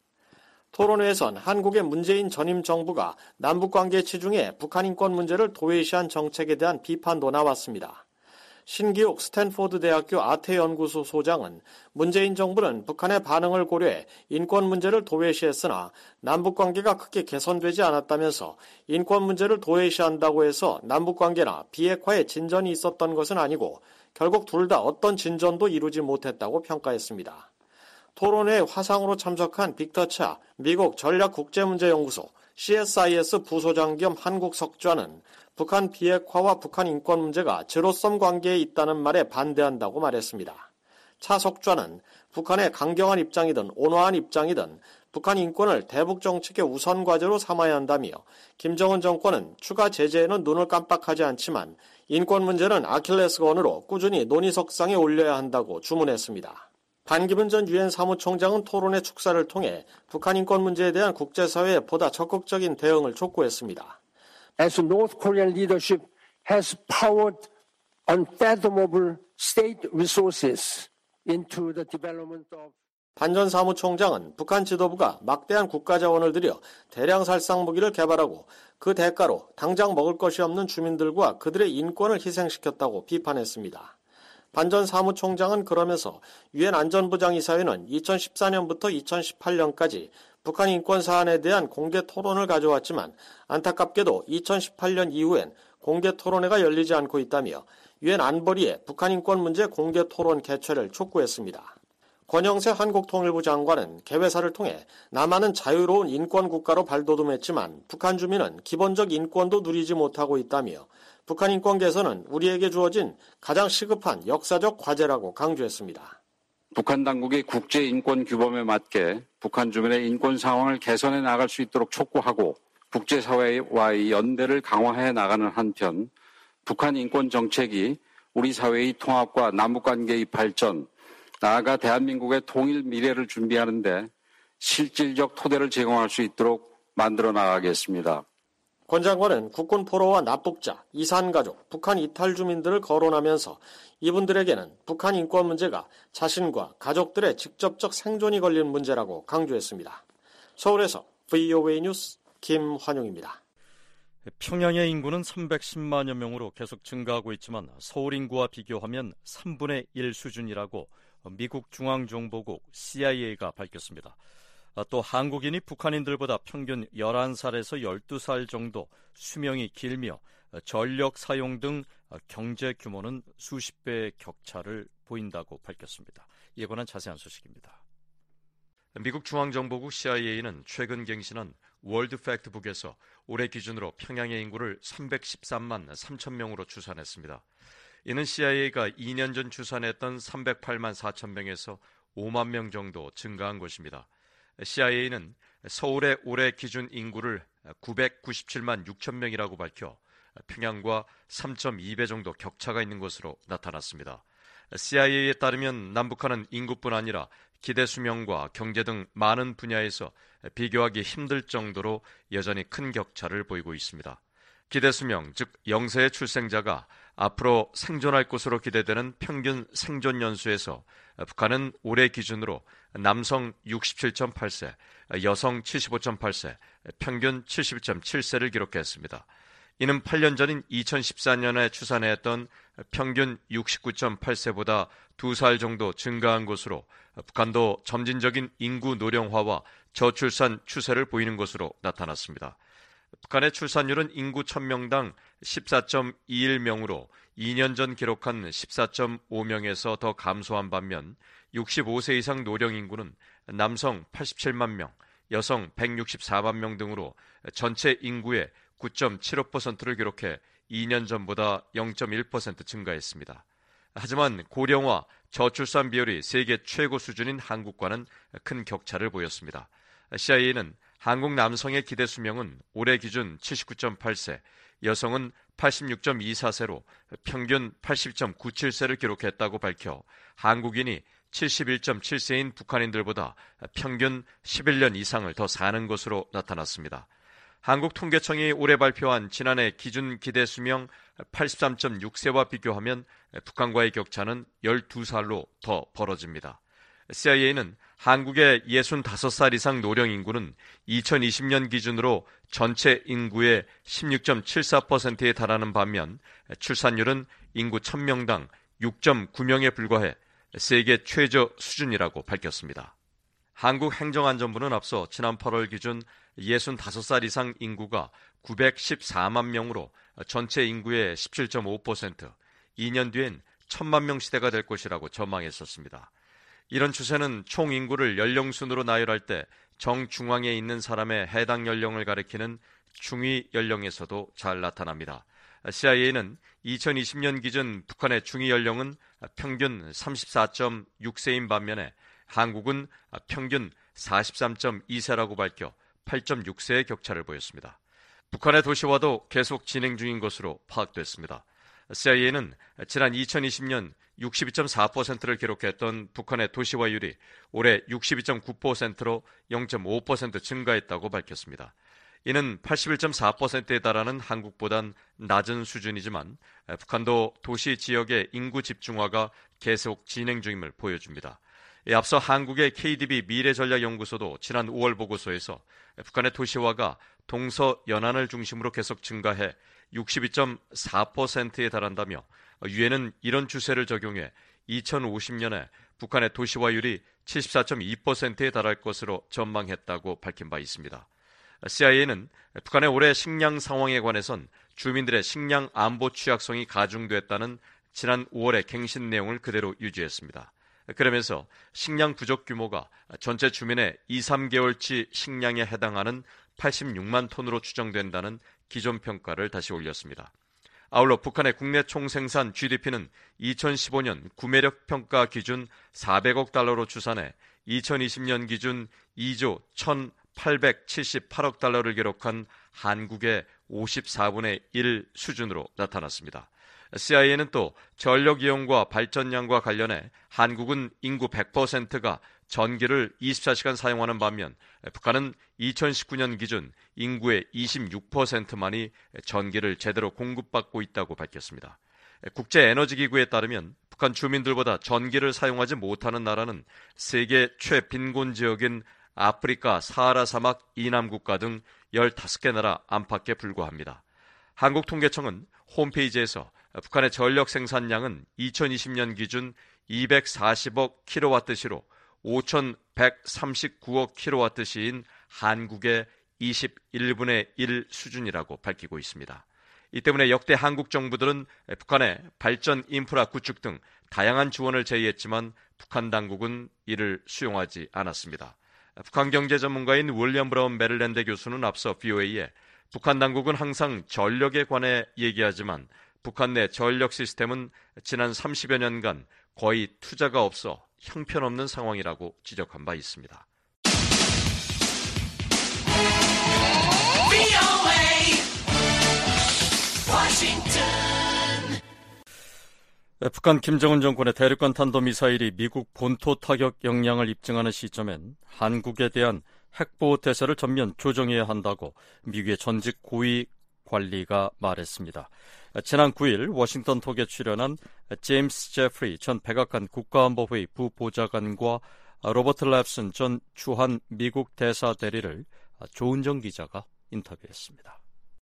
토론회에선 한국의 문재인 전임 정부가 남북관계 치중에 북한 인권 문제를 도외시한 정책에 대한 비판도 나왔습니다. 신기욱 스탠포드 대학교 아태연구소 소장은 문재인 정부는 북한의 반응을 고려해 인권 문제를 도외시했으나 남북관계가 크게 개선되지 않았다면서 인권 문제를 도외시한다고 해서 남북관계나 비핵화에 진전이 있었던 것은 아니고 결국 둘 다 어떤 진전도 이루지 못했다고 평가했습니다. 토론회에 화상으로 참석한 빅터 차 미국 전략국제문제연구소 CSIS 부소장 겸 한국 석좌는 북한 비핵화와 북한 인권 문제가 제로섬 관계에 있다는 말에 반대한다고 말했습니다. 차 석좌는 북한의 강경한 입장이든 온화한 입장이든 북한 인권을 대북 정책의 우선 과제로 삼아야 한다며 김정은 정권은 추가 제재에는 눈을 깜빡하지 않지만 인권 문제는 아킬레스건으로 꾸준히 논의석상에 올려야 한다고 주문했습니다. 반기문 전 유엔 사무총장은 토론회 축사를 통해 북한 인권 문제에 대한 국제사회의 보다 적극적인 대응을 촉구했습니다. As North Korean leadership has poured unfathomable state resources into the development of 반 전 사무총장은 북한 지도부가 막대한 국가 자원을 들여 대량 살상 무기를 개발하고 그 대가로 당장 먹을 것이 없는 주민들과 그들의 인권을 희생시켰다고 비판했습니다. 반 전 사무총장은 그러면서 유엔 안전보장 이사회는 2014년부터 2018년까지 북한 인권 사안에 대한 공개 토론을 가져왔지만 안타깝게도 2018년 이후엔 공개 토론회가 열리지 않고 있다며 유엔 안보리에 북한 인권 문제 공개 토론 개최를 촉구했습니다. 권영세 한국통일부 장관은 개회사를 통해 남한은 자유로운 인권 국가로 발돋움했지만 북한 주민은 기본적 인권도 누리지 못하고 있다며 북한 인권 개선은 우리에게 주어진 가장 시급한 역사적 과제라고 강조했습니다. 북한 당국이 국제인권 규범에 맞게 북한 주민의 인권 상황을 개선해 나갈 수 있도록 촉구하고 국제사회와의 연대를 강화해 나가는 한편 북한 인권 정책이 우리 사회의 통합과 남북관계의 발전, 나아가 대한민국의 통일 미래를 준비하는 데 실질적 토대를 제공할 수 있도록 만들어 나가겠습니다. 권 장관은 국군 포로와 납북자, 이산가족, 북한 이탈 주민들을 거론하면서 이분들에게는 북한 인권 문제가 자신과 가족들의 직접적 생존이 걸린 문제라고 강조했습니다. 서울에서 VOA 뉴스 김환용입니다. 평양의 인구는 310만여 명으로 계속 증가하고 있지만 서울 인구와 비교하면 3분의 1 수준이라고 미국 중앙정보국 CIA가 밝혔습니다. 또 한국인이 북한인들보다 평균 11살에서 12살 정도 수명이 길며 전력 사용 등 경제 규모는 수십 배의 격차를 보인다고 밝혔습니다. 이에 관한 자세한 소식입니다. 미국 중앙정보국 CIA는 최근 갱신한 월드 팩트북에서 올해 기준으로 평양의 인구를 313만 3천 명으로 추산했습니다. 이는 CIA가 2년 전 추산했던 308만 4천 명에서 5만 명 정도 증가한 것입니다. CIA는 서울의 올해 기준 인구를 997만 6천 명이라고 밝혀 평양과 3.2배 정도 격차가 있는 것으로 나타났습니다. CIA에 따르면 남북한은 인구뿐 아니라 기대 수명과 경제 등 많은 분야에서 비교하기 힘들 정도로 여전히 큰 격차를 보이고 있습니다. 기대 수명, 즉 영세의 출생자가 앞으로 생존할 것으로 기대되는 평균 생존 연수에서 북한은 올해 기준으로 남성 67.8세, 여성 75.8세, 평균 71.7세를 기록했습니다. 이는 8년 전인 2014년에 추산했던 평균 69.8세보다 2살 정도 증가한 것으로 북한도 점진적인 인구 노령화와 저출산 추세를 보이는 것으로 나타났습니다. 북한의 출산율은 인구 1000명당 14.21명으로 2년 전 기록한 14.5명에서 더 감소한 반면 65세 이상 노령 인구는 남성 87만 명, 여성 164만 명 등으로 전체 인구의 9.75%를 기록해 2년 전보다 0.1% 증가했습니다. 하지만 고령화, 저출산 비율이 세계 최고 수준인 한국과는 큰 격차를 보였습니다. CIA는 한국 남성의 기대 수명은 올해 기준 79.8세, 여성은 86.24세로 평균 80.97세를 기록했다고 밝혀 한국인이 71.7세인 북한인들보다 평균 11년 이상을 더 사는 것으로 나타났습니다. 한국통계청이 올해 발표한 지난해 기준 기대 수명 83.6세와 비교하면 북한과의 격차는 12살로 더 벌어집니다. CIA는 한국의 65살 이상 노령 인구는 2020년 기준으로 전체 인구의 16.74%에 달하는 반면 출산율은 인구 1000명당 6.9명에 불과해 세계 최저 수준이라고 밝혔습니다. 한국행정안전부는 앞서 지난 8월 기준 65살 이상 인구가 914만 명으로 전체 인구의 17.5%, 2년 뒤엔 1000만 명 시대가 될 것이라고 전망했었습니다. 이런 추세는 총 인구를 연령순으로 나열할 때 정중앙에 있는 사람의 해당 연령을 가리키는 중위 연령에서도 잘 나타납니다. CIA는 2020년 기준 북한의 중위 연령은 평균 34.6세인 반면에 한국은 평균 43.2세라고 밝혀 8.6세의 격차를 보였습니다. 북한의 도시화도 계속 진행 중인 것으로 파악됐습니다. CIA는 지난 2020년 62.4%를 기록했던 북한의 도시화율이 올해 62.9%로 0.5% 증가했다고 밝혔습니다. 이는 81.4%에 달하는 한국보단 낮은 수준이지만 북한도 도시 지역의 인구 집중화가 계속 진행 중임을 보여줍니다. 앞서 한국의 KDB 미래전략연구소도 지난 5월 보고서에서 북한의 도시화가 동서연안을 중심으로 계속 증가해 62.4%에 달한다며 유엔은 이런 추세를 적용해 2050년에 북한의 도시화율이 74.2%에 달할 것으로 전망했다고 밝힌 바 있습니다. CIA는 북한의 올해 식량 상황에 관해선 주민들의 식량 안보 취약성이 가중됐다는 지난 5월의 갱신 내용을 그대로 유지했습니다. 그러면서 식량 부족 규모가 전체 주민의 2-3개월치 식량에 해당하는 86만 톤으로 추정된다는 기존 평가를 다시 올렸습니다. 아울러 북한의 국내 총생산 GDP는 2015년 구매력 평가 기준 400억 달러로 추산해 2020년 기준 2조 1,878억 달러를 기록한 한국의 54분의 1 수준으로 나타났습니다. CIA는 또 전력 이용과 발전량과 관련해 한국은 인구 100%가 전기를 24시간 사용하는 반면 북한은 2019년 기준 인구의 26%만이 전기를 제대로 공급받고 있다고 밝혔습니다. 국제에너지기구에 따르면 북한 주민들보다 전기를 사용하지 못하는 나라는 세계 최빈곤 지역인 아프리카 사하라 사막 이남 국가 등 15개 나라 안팎에 불과합니다. 한국통계청은 홈페이지에서 북한의 전력 생산량은 2020년 기준 240억 킬로와트시로 5,139억 킬로와트시인 한국의 21분의 1 수준이라고 밝히고 있습니다. 이 때문에 역대 한국 정부들은 북한의 발전 인프라 구축 등 다양한 지원을 제의했지만 북한 당국은 이를 수용하지 않았습니다. 북한 경제 전문가인 윌리엄 브라운 메릴랜드 교수는 앞서 VOA에 북한 당국은 항상 전력에 관해 얘기하지만 북한 내 전력 시스템은 지난 30여 년간 거의 투자가 없어 형편없는 상황이라고 지적한 바 있습니다. 북한 김정은 정권의 대륙간 탄도미사일이 미국 본토 타격 역량을 입증하는 시점엔 한국에 대한 핵보호 태세를 전면 조정해야 한다고 미국의 전직 고위 관리가 말했습니다. 지난 9일 워싱턴 톡에 출연한 제임스 제프리 전 백악관 국가안보회의 부보좌관과 로버트 랩슨 전 주한 미국 대사 대리를 조은정 기자가 인터뷰했습니다.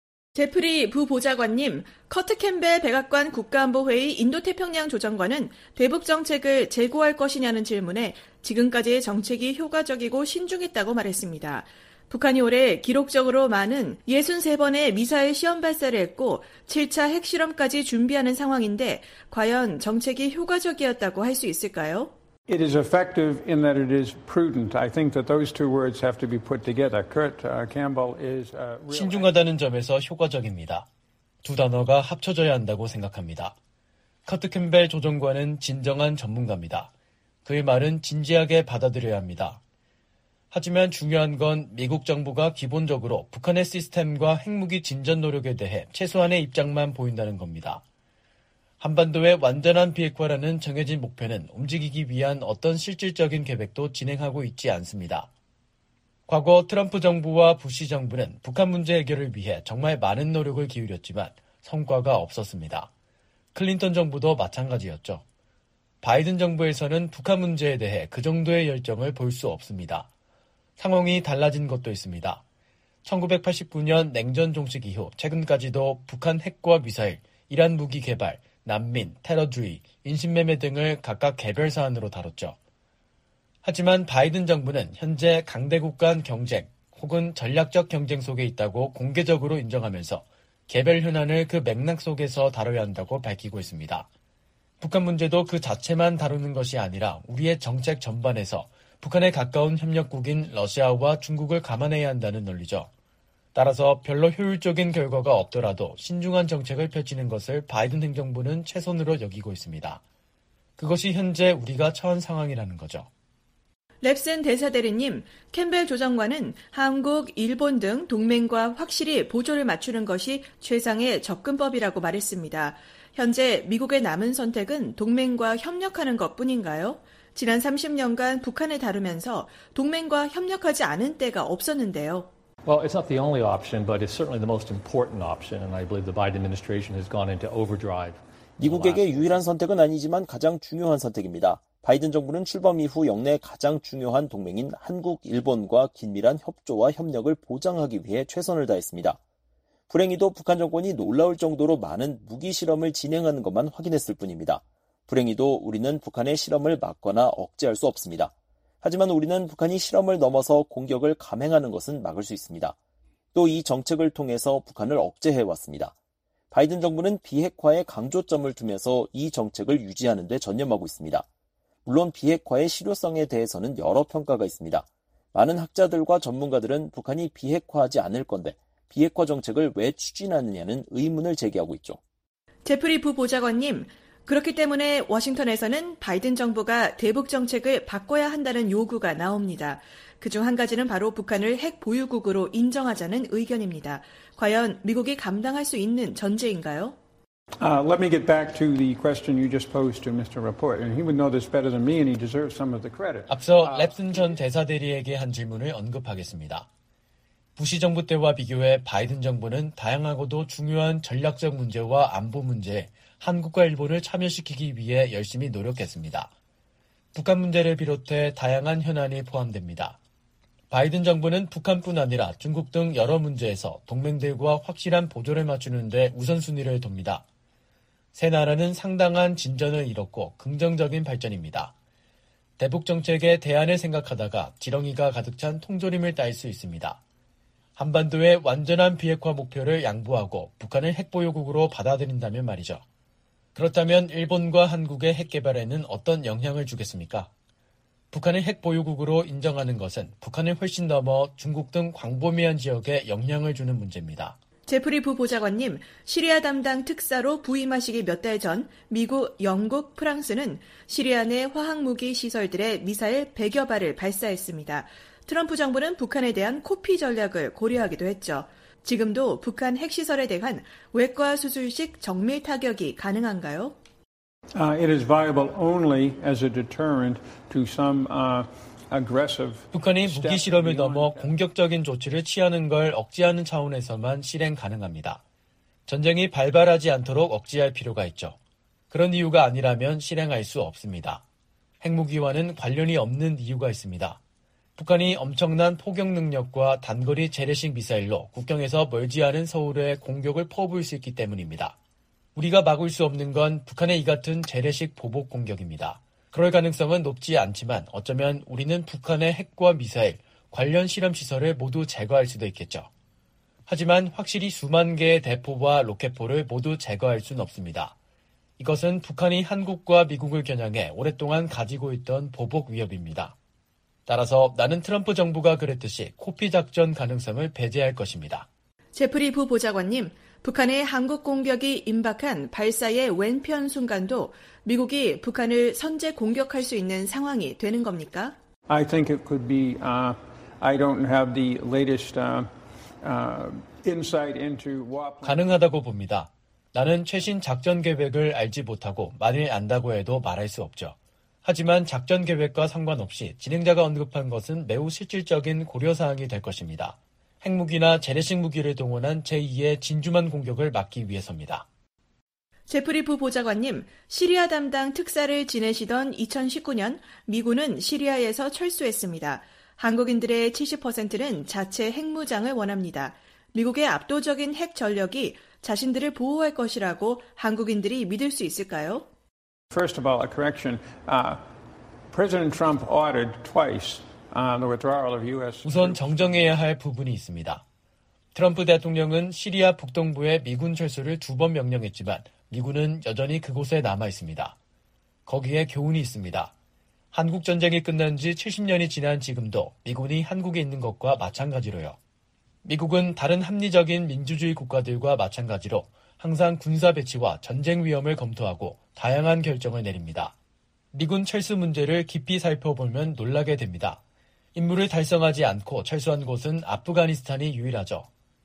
제프리 부보좌관님, 커트 캠벨 백악관 국가안보회의 인도태평양 조정관은 대북 정책을 재고할 것이냐는 질문에 지금까지의 정책이 효과적이고 신중했다고 말했습니다. 북한이 올해 기록적으로 많은 63번의 미사일 시험 발사를 했고 7차 핵실험까지 준비하는 상황인데 과연 정책이 효과적이었다고 할 수 있을까요? It is effective in that it is prudent. I think that those two words have to be put together. Kurt Campbell is 신중하다는 점에서 효과적입니다. 두 단어가 합쳐져야 한다고 생각합니다. 커트 캠벨 조정관은 진정한 전문가입니다. 그의 말은 진지하게 받아들여야 합니다. 하지만 중요한 건 미국 정부가 기본적으로 북한의 시스템과 핵무기 진전 노력에 대해 최소한의 입장만 보인다는 겁니다. 한반도의 완전한 비핵화라는 정해진 목표는 움직이기 위한 어떤 실질적인 계획도 진행하고 있지 않습니다. 과거 트럼프 정부와 부시 정부는 북한 문제 해결을 위해 정말 많은 노력을 기울였지만 성과가 없었습니다. 클린턴 정부도 마찬가지였죠. 바이든 정부에서는 북한 문제에 대해 그 정도의 열정을 볼 수 없습니다. 상황이 달라진 것도 있습니다. 1989년 냉전 종식 이후 최근까지도 북한 핵과 미사일, 이란 무기 개발, 난민, 테러주의, 인신매매 등을 각각 개별 사안으로 다뤘죠. 하지만 바이든 정부는 현재 강대국 간 경쟁 혹은 전략적 경쟁 속에 있다고 공개적으로 인정하면서 개별 현안을 그 맥락 속에서 다뤄야 한다고 밝히고 있습니다. 북한 문제도 그 자체만 다루는 것이 아니라 우리의 정책 전반에서 북한에 가까운 협력국인 러시아와 중국을 감안해야 한다는 논리죠. 따라서 별로 효율적인 결과가 없더라도 신중한 정책을 펼치는 것을 바이든 행정부는 최선으로 여기고 있습니다. 그것이 현재 우리가 처한 상황이라는 거죠. 랩슨 대사대리님, 캠벨 조정관은 한국, 일본 등 동맹과 확실히 보조를 맞추는 것이 최상의 접근법이라고 말했습니다. 현재 미국의 남은 선택은 동맹과 협력하는 것뿐인가요? 지난 30년간 북한을 다루면서 동맹과 협력하지 않은 때가 없었는데요. Well, it's not the only option, but it's certainly the most important option, and I believe the Biden administration has gone into overdrive. 미국에게 유일한 선택은 아니지만 가장 중요한 선택입니다. 바이든 정부는 출범 이후 역내 가장 중요한 동맹인 한국, 일본과 긴밀한 협조와 협력을 보장하기 위해 최선을 다했습니다. 불행히도 북한 정권이 놀라울 정도로 많은 무기 실험을 진행하는 것만 확인했을 뿐입니다. 불행히도 우리는 북한의 실험을 막거나 억제할 수 없습니다. 하지만 우리는 북한이 실험을 넘어서 공격을 감행하는 것은 막을 수 있습니다. 또 이 정책을 통해서 북한을 억제해왔습니다. 바이든 정부는 비핵화에 강조점을 두면서 이 정책을 유지하는 데 전념하고 있습니다. 물론 비핵화의 실효성에 대해서는 여러 평가가 있습니다. 많은 학자들과 전문가들은 북한이 비핵화하지 않을 건데 비핵화 정책을 왜 추진하느냐는 의문을 제기하고 있죠. 제프리 부보좌관님, 그렇기 때문에 워싱턴에서는 바이든 정부가 대북 정책을 바꿔야 한다는 요구가 나옵니다. 그중 한 가지는 바로 북한을 핵 보유국으로 인정하자는 의견입니다. 과연 미국이 감당할 수 있는 전제인가요? Let me get back to the question you just posed to Mr. Rapport, and he would know this better than me, and he deserves some of the credit. 앞서 랩슨 전 대사대리에게 한 질문을 언급하겠습니다. 부시 정부 때와 비교해 바이든 정부는 다양하고도 중요한 전략적 문제와 안보 문제에 한국과 일본을 참여시키기 위해 열심히 노력했습니다. 북한 문제를 비롯해 다양한 현안이 포함됩니다. 바이든 정부는 북한뿐 아니라 중국 등 여러 문제에서 동맹들과 확실한 보조를 맞추는 데 우선순위를 둡니다. 세 나라는 상당한 진전을 이뤘고 긍정적인 발전입니다. 대북 정책의 대안을 생각하다가 지렁이가 가득 찬 통조림을 따일 수 있습니다. 한반도의 완전한 비핵화 목표를 양보하고 북한을 핵보유국으로 받아들인다면 말이죠. 그렇다면 일본과 한국의 핵 개발에는 어떤 영향을 주겠습니까? 북한을 핵보유국으로 인정하는 것은 북한을 훨씬 넘어 중국 등 광범위한 지역에 영향을 주는 문제입니다. 제프리 부보좌관님, 시리아 담당 특사로 부임하시기 몇 달 전 미국, 영국, 프랑스는 시리아 내 화학무기 시설들의 미사일 100여 발을 발사했습니다. 트럼프 정부는 북한에 대한 코피 전략을 고려하기도 했죠. 지금도 북한 핵시설에 대한 외과 수술식 정밀 타격이 가능한가요? It is viable only as a deterrent to some 북한이 무기 실험을 넘어 공격적인 조치를 취하는 걸 억제하는 차원에서만 실행 가능합니다. 전쟁이 발발하지 않도록 억제할 필요가 있죠. 그런 이유가 아니라면 실행할 수 없습니다. 핵무기와는 관련이 없는 이유가 있습니다. 북한이 엄청난 포격 능력과 단거리 재래식 미사일로 국경에서 멀지 않은 서울에 공격을 퍼부을 수 있기 때문입니다. 우리가 막을 수 없는 건 북한의 이 같은 재래식 보복 공격입니다. 그럴 가능성은 높지 않지만 어쩌면 우리는 북한의 핵과 미사일, 관련 실험시설을 모두 제거할 수도 있겠죠. 하지만 확실히 수만 개의 대포와 로켓포를 모두 제거할 수는 없습니다. 이것은 북한이 한국과 미국을 겨냥해 오랫동안 가지고 있던 보복 위협입니다. 따라서 나는 트럼프 정부가 그랬듯이 코피 작전 가능성을 배제할 것입니다. 제프리 부보좌관님, 북한의 한국 공격이 임박한 발사의 왼편 순간도 미국이 북한을 선제 공격할 수 있는 상황이 되는 겁니까? I think it could be. I don't have the latest insight into what. 가능하다고 봅니다. 나는 최신 작전 계획을 알지 못하고 만일 안다고 해도 말할 수 없죠. 하지만 작전 계획과 상관없이 진행자가 언급한 것은 매우 실질적인 고려사항이 될 것입니다. 핵무기나 재래식 무기를 동원한 제2의 진주만 공격을 막기 위해서입니다. 제프리 부보좌관님, 시리아 담당 특사를 지내시던 2019년 미군은 시리아에서 철수했습니다. 한국인들의 70%는 자체 핵무장을 원합니다. 미국의 압도적인 핵 전력이 자신들을 보호할 것이라고 한국인들이 믿을 수 있을까요? First of all, a correction. President Trump ordered twice the withdrawal of U.S. 우선 정정해야 할 부분이 있습니다. 트럼프 대통령은 시리아 북동부의 미군 철수를 2번 명령했지만 미군은 여전히 그곳에 남아 있습니다. 거기에 교훈이 있습니다. 한국 전쟁이 끝난 지 70년이 지난 지금도 미군이 한국에 있는 것과 마찬가지로요. 미국은 다른 합리적인 민주주의 국가들과 마찬가지로 항상 군사 배치와 전쟁 위험을 검토하고 다양한 결정을 내립니다. 미군 철수 문제를 깊이 살펴보면 놀라게 됩니다. 임무를 달성하지 않고 철수한 곳은 아프가니스탄이 유일하죠.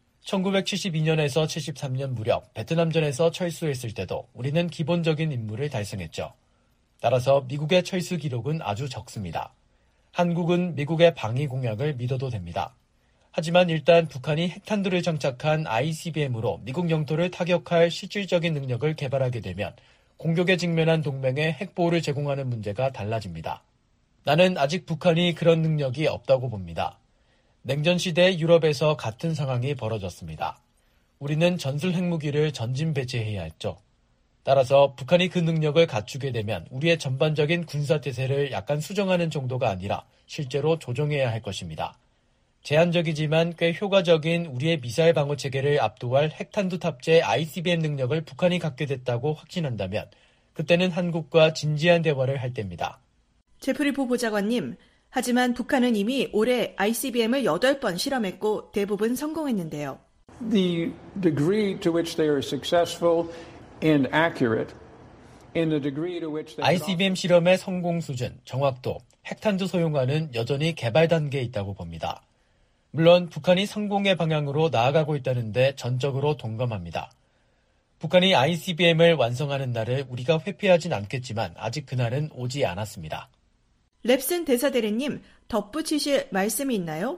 1972년에서 73년 무렵 베트남전에서 철수했을 때도 우리는 기본적인 임무를 달성했죠. 따라서 미국의 철수 기록은 아주 적습니다. 한국은 미국의 방위 공약을 믿어도 됩니다. 하지만 일단 북한이 핵탄두를 장착한 ICBM으로 미국 영토를 타격할 실질적인 능력을 개발하게 되면 공격에 직면한 동맹에 핵보호를 제공하는 문제가 달라집니다. 나는 아직 북한이 그런 능력이 없다고 봅니다. 냉전시대 유럽에서 같은 상황이 벌어졌습니다. 우리는 전술 핵무기를 전진 배치해야 했죠. 따라서 북한이 그 능력을 갖추게 되면 우리의 전반적인 군사태세를 약간 수정하는 정도가 아니라 실제로 조정해야 할 것입니다. 제한적이지만 꽤 효과적인 우리의 미사일 방어 체계를 압도할 핵탄두 탑재 ICBM 능력을 북한이 갖게 됐다고 확신한다면 그때는 한국과 진지한 대화를 할 때입니다. 제프리 부보좌관님, 하지만 북한은 이미 올해 ICBM을 8번 실험했고 대부분 성공했는데요. The degree to which they are successful and accurate in the degree to which they ICBM 실험의 성공 수준, 정확도, 핵탄두 소형화는 여전히 개발 단계에 있다고 봅니다. 물론 북한이 성공의 방향으로 나아가고 있다는데 전적으로 동감합니다. 북한이 ICBM을 완성하는 날을 우리가 회피하진 않겠지만 아직 그날은 오지 않았습니다. 랩슨 대사대리님, 덧붙이실 말씀이 있나요?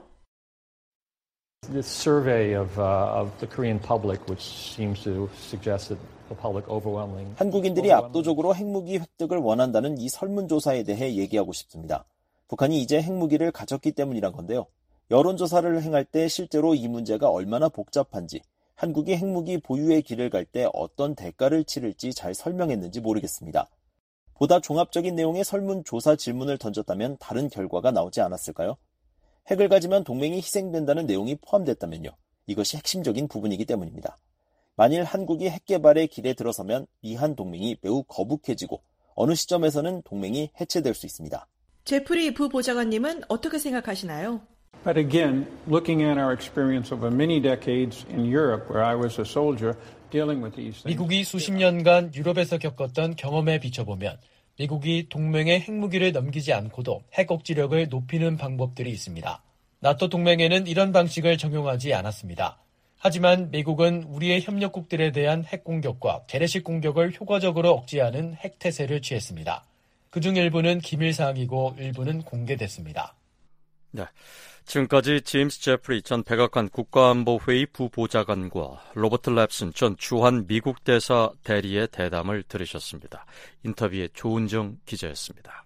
This survey of the Korean public, which seems to suggest that the public overwhelming. 한국인들이 압도적으로 핵무기 획득을 원한다는 이 설문조사에 대해 얘기하고 싶습니다. 북한이 이제 핵무기를 가졌기 때문이란 건데요. 여론조사를 행할 때 실제로 이 문제가 얼마나 복잡한지, 한국이 핵무기 보유의 길을 갈 때 어떤 대가를 치를지 잘 설명했는지 모르겠습니다. 보다 종합적인 내용의 설문조사 질문을 던졌다면 다른 결과가 나오지 않았을까요? 핵을 가지면 동맹이 희생된다는 내용이 포함됐다면요. 이것이 핵심적인 부분이기 때문입니다. 만일 한국이 핵 개발의 길에 들어서면 미한 동맹이 매우 거북해지고 어느 시점에서는 동맹이 해체될 수 있습니다. 제프리 부보좌관님은 어떻게 생각하시나요? But again, looking at our experience over many decades in Europe, where I was a soldier, dealing with these things. 미국이 수십 년간 유럽에서 겪었던 경험에 비춰보면 미국이 동맹의 핵무기를 넘기지 않고도 핵 억지력을 높이는 방법들이 있습니다. 나토 동맹에는 이런 방식을 적용하지 않았습니다. 하지만 미국은 우리의 협력국들에 대한 핵 공격과 재래식 공격을 효과적으로 억제하는 핵 태세를 취했습니다. 그중 일부는 기밀사항이고 일부는 공개됐습니다. 네, 지금까지 제임스 제프리 전 백악관 국가안보회의 부보좌관과 로버트 랩슨 전 주한 미국 대사 대리의 대담을 들으셨습니다. 인터뷰의 조은정 기자였습니다.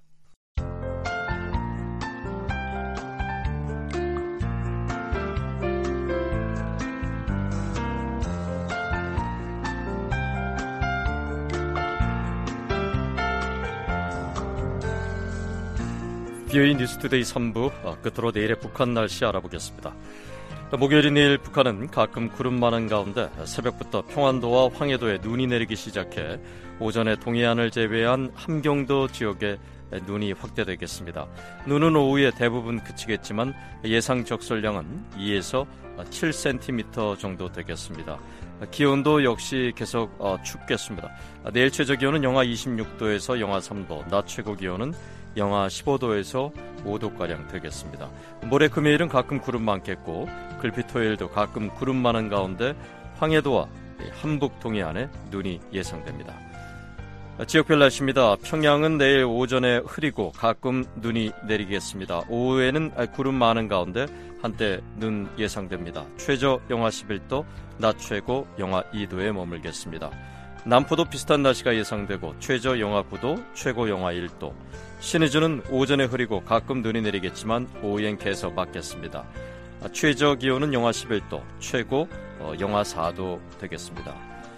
VOA 뉴스투데이 3부 끝으로 내일의 북한 날씨 알아보겠습니다. 목요일인 내일 북한은 가끔 구름 많은 가운데 새벽부터 평안도와 황해도에 눈이 내리기 시작해 오전에 동해안을 제외한 함경도 지역에 눈이 확대되겠습니다. 눈은 오후에 대부분 그치겠지만 예상 적설량은 2에서 7cm 정도 되겠습니다. 기온도 역시 계속 춥겠습니다. 내일 최저 기온은 영하 26도에서 영하 3도, 낮 최고 기온은 영하 15도에서 5도가량 되겠습니다. 모레 금요일은 가끔 구름 많겠고 글피 토요일도 가끔 구름 많은 가운데 황해도와 함북 동해안에 눈이 예상됩니다. 지역별 날씨입니다. 평양은 내일 오전에 흐리고 가끔 눈이 내리겠습니다. 오후에는 구름 많은 가운데 한때 눈 예상됩니다. 최저 영하 11도, 낮 최고 영하 2도에 머물겠습니다. 남포도 비슷한 날씨가 예상되고 최저 영하 9도, 최고 영하 1도. 신의주는 오전에 흐리고 가끔 눈이 내리겠지만 오후엔 개서 맞겠습니다. 최저 기온은 영하 11도, 최고 영하 4도 되겠습니다.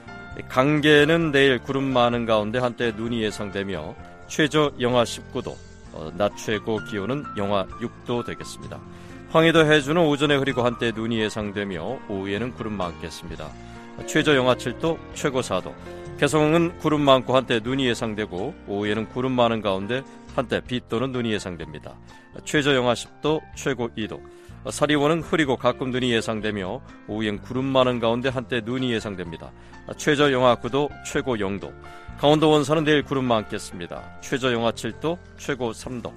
강계는 내일 구름 많은 가운데 한때 눈이 예상되며 최저 영하 19도, 낮 최고 기온은 영하 6도 되겠습니다. 황해도 해주는 오전에 흐리고 한때 눈이 예상되며 오후에는 구름 많겠습니다. 최저 영하 7도, 최고 4도. 개성은 구름 많고 한때 눈이 예상되고 오후에는 구름 많은 가운데 한때 비 또는 눈이 예상됩니다. 최저 영하 10도, 최고 2도. 사리원은 흐리고 가끔 눈이 예상되며 오후엔 구름 많은 가운데 한때 눈이 예상됩니다. 최저 영하 9도, 최고 0도. 강원도 원산은 내일 구름 많겠습니다. 최저 영하 7도, 최고 3도.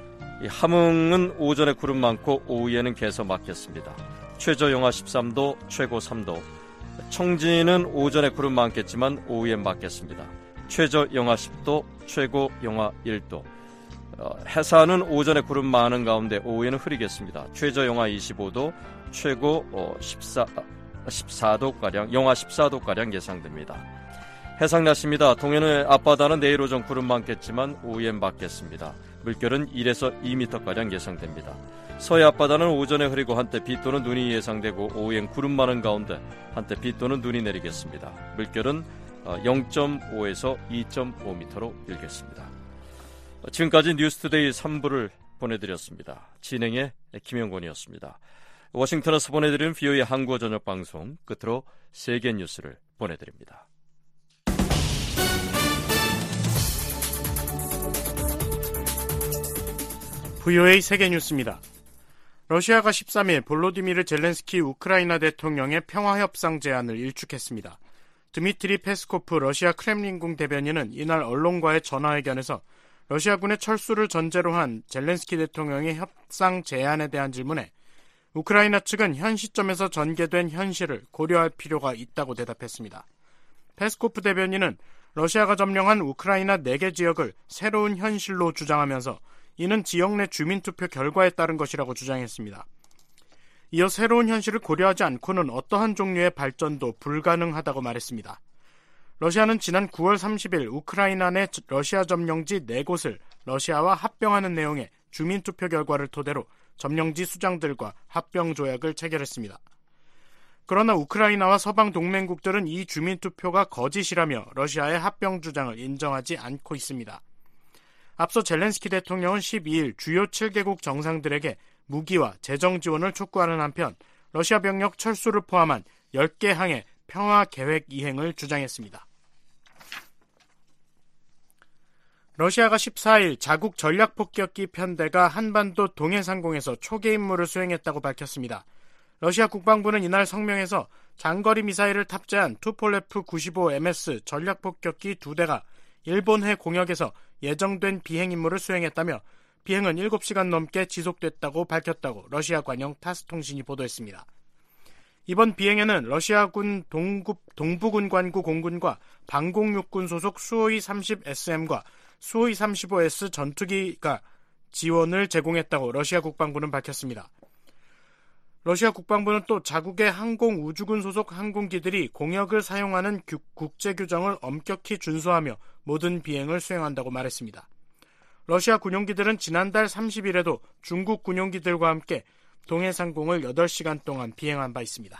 함흥은 오전에 구름 많고 오후에는 개서 맞겠습니다. 최저 영하 13도, 최고 3도. 청진은 오전에 구름 많겠지만 오후엔 맞겠습니다. 최저 영하 10도, 최고 영하 1도. 해산은 오전에 구름 많은 가운데 오후에는 흐리겠습니다. 최저 영하 25도, 최고 14도가량, 영하 14도가량 예상됩니다. 해상 날씨입니다. 동해안의 앞바다는 내일 오전 구름 많겠지만 오후엔 맑겠습니다. 물결은 1에서 2m가량 예상됩니다. 서해 앞바다는 오전에 흐리고 한때 비 또는 눈이 예상되고 오후엔 구름 많은 가운데 한때 비 또는 눈이 내리겠습니다. 물결은 0.5에서 2.5m로 일겠습니다. 지금까지 뉴스투데이 3부를 보내드렸습니다. 진행의 김영권이었습니다. 워싱턴에서 보내드리는 VOA 한국어 저녁 방송 끝으로 세계 뉴스를 보내드립니다. VOA 세계 뉴스입니다. 러시아가 13일 볼로디미르 젤렌스키 우크라이나 대통령의 평화협상 제안을 일축했습니다. 드미트리 페스코프 러시아 크렘린궁 대변인은 이날 언론과의 전화회견에서 러시아군의 철수를 전제로 한 젤렌스키 대통령의 협상 제안에 대한 질문에 우크라이나 측은 현 시점에서 전개된 현실을 고려할 필요가 있다고 대답했습니다. 페스코프 대변인은 러시아가 점령한 우크라이나 4개 지역을 새로운 현실로 주장하면서 이는 지역 내 주민투표 결과에 따른 것이라고 주장했습니다. 이어 새로운 현실을 고려하지 않고는 어떠한 종류의 발전도 불가능하다고 말했습니다. 러시아는 지난 9월 30일 우크라이나 내 러시아 점령지 4곳을 러시아와 합병하는 내용의 주민투표 결과를 토대로 점령지 수장들과 합병조약을 체결했습니다. 그러나 우크라이나와 서방 동맹국들은 이 주민투표가 거짓이라며 러시아의 합병 주장을 인정하지 않고 있습니다. 앞서 젤렌스키 대통령은 12일 주요 7개국 정상들에게 무기와 재정 지원을 촉구하는 한편 러시아 병력 철수를 포함한 10개 항의 평화 계획 이행을 주장했습니다. 러시아가 14일 자국 전략폭격기 편대가 한반도 동해상공에서 초계 임무를 수행했다고 밝혔습니다. 러시아 국방부는 이날 성명에서 장거리 미사일을 탑재한 투폴레프 95MS 전략폭격기 2대가 일본해 공역에서 예정된 비행 임무를 수행했다며 비행은 7시간 넘게 지속됐다고 밝혔다고 러시아 관영 타스통신이 보도했습니다. 이번 비행에는 러시아군 동부군관구 공군과 방공육군 소속 수호이 30SM과 수호이 35S 전투기가 지원을 제공했다고 러시아 국방부는 밝혔습니다. 러시아 국방부는 또 자국의 항공우주군 소속 항공기들이 공역을 사용하는 국제규정을 엄격히 준수하며 모든 비행을 수행한다고 말했습니다. 러시아 군용기들은 지난달 30일에도 중국 군용기들과 함께 동해상공을 8시간 동안 비행한 바 있습니다.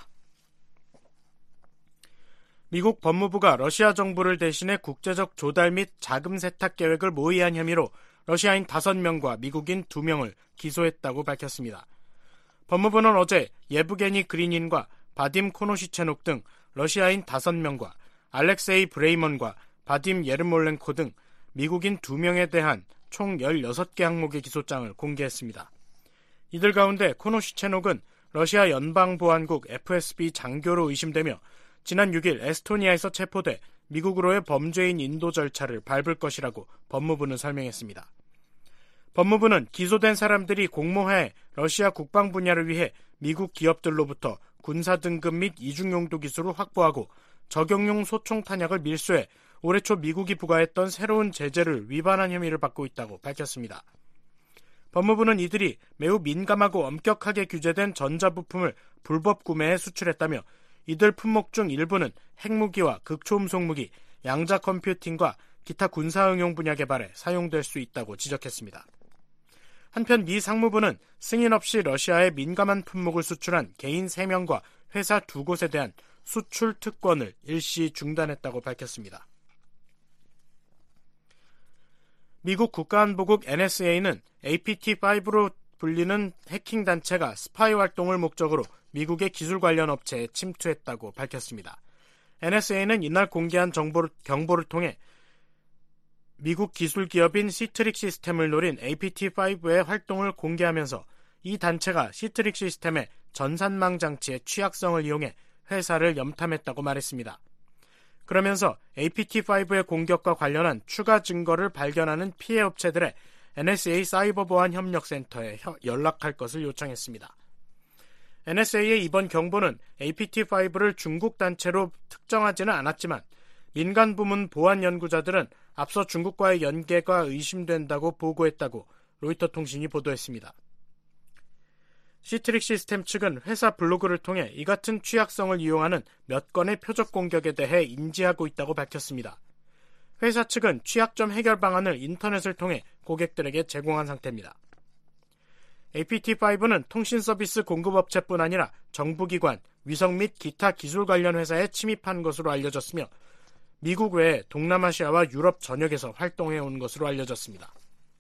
미국 법무부가 러시아 정부를 대신해 국제적 조달 및 자금 세탁 계획을 모의한 혐의로 러시아인 5명과 미국인 2명을 기소했다고 밝혔습니다. 법무부는 어제 예브게니 그리닌과 바딤 코노시체녹 등 러시아인 5명과 알렉세이 브레이먼과 바딤 예르몰렌코 등 미국인 2명에 대한 총 16개 항목의 기소장을 공개했습니다. 이들 가운데 코노시체녹은 러시아 연방보안국 FSB 장교로 의심되며 지난 6일 에스토니아에서 체포돼 미국으로의 범죄인 인도 절차를 밟을 것이라고 법무부는 설명했습니다. 법무부는 기소된 사람들이 공모해 러시아 국방 분야를 위해 미국 기업들로부터 군사 등급 및 이중용도 기술을 확보하고 적용용 소총 탄약을 밀수해 올해 초 미국이 부과했던 새로운 제재를 위반한 혐의를 받고 있다고 밝혔습니다. 법무부는 이들이 매우 민감하고 엄격하게 규제된 전자부품을 불법 구매해 수출했다며 이들 품목 중 일부는 핵무기와 극초음속 무기, 양자 컴퓨팅과 기타 군사응용 분야 개발에 사용될 수 있다고 지적했습니다. 한편 미 상무부는 승인 없이 러시아에 민감한 품목을 수출한 개인 3명과 회사 2곳에 대한 수출 특권을 일시 중단했다고 밝혔습니다. 미국 국가안보국 NSA는 APT5로 불리는 해킹 단체가 스파이 활동을 목적으로 미국의 기술 관련 업체에 침투했다고 밝혔습니다. NSA는 이날 공개한 경보를 통해 미국 기술 기업인 시트릭 시스템을 노린 APT5의 활동을 공개하면서 이 단체가 시트릭 시스템의 전산망 장치의 취약성을 이용해 회사를 염탐했다고 말했습니다. 그러면서 APT5의 공격과 관련한 추가 증거를 발견하는 피해 업체들의 NSA 사이버 보안 협력센터에 연락할 것을 요청했습니다. NSA의 이번 경보는 APT5를 중국 단체로 특정하지는 않았지만 민간 부문 보안 연구자들은 앞서 중국과의 연계가 의심된다고 보고했다고 로이터 통신이 보도했습니다. 시트릭 시스템 측은 회사 블로그를 통해 이 같은 취약성을 이용하는 몇 건의 표적 공격에 대해 인지하고 있다고 밝혔습니다. 회사 측은 취약점 해결 방안을 인터넷을 통해 고객들에게 제공한 상태입니다. APT5는 통신 서비스 공급업체뿐 아니라 정부기관, 위성 및 기타 기술 관련 회사에 침입한 것으로 알려졌으며 미국 외에 동남아시아와 유럽 전역에서 활동해온 것으로 알려졌습니다.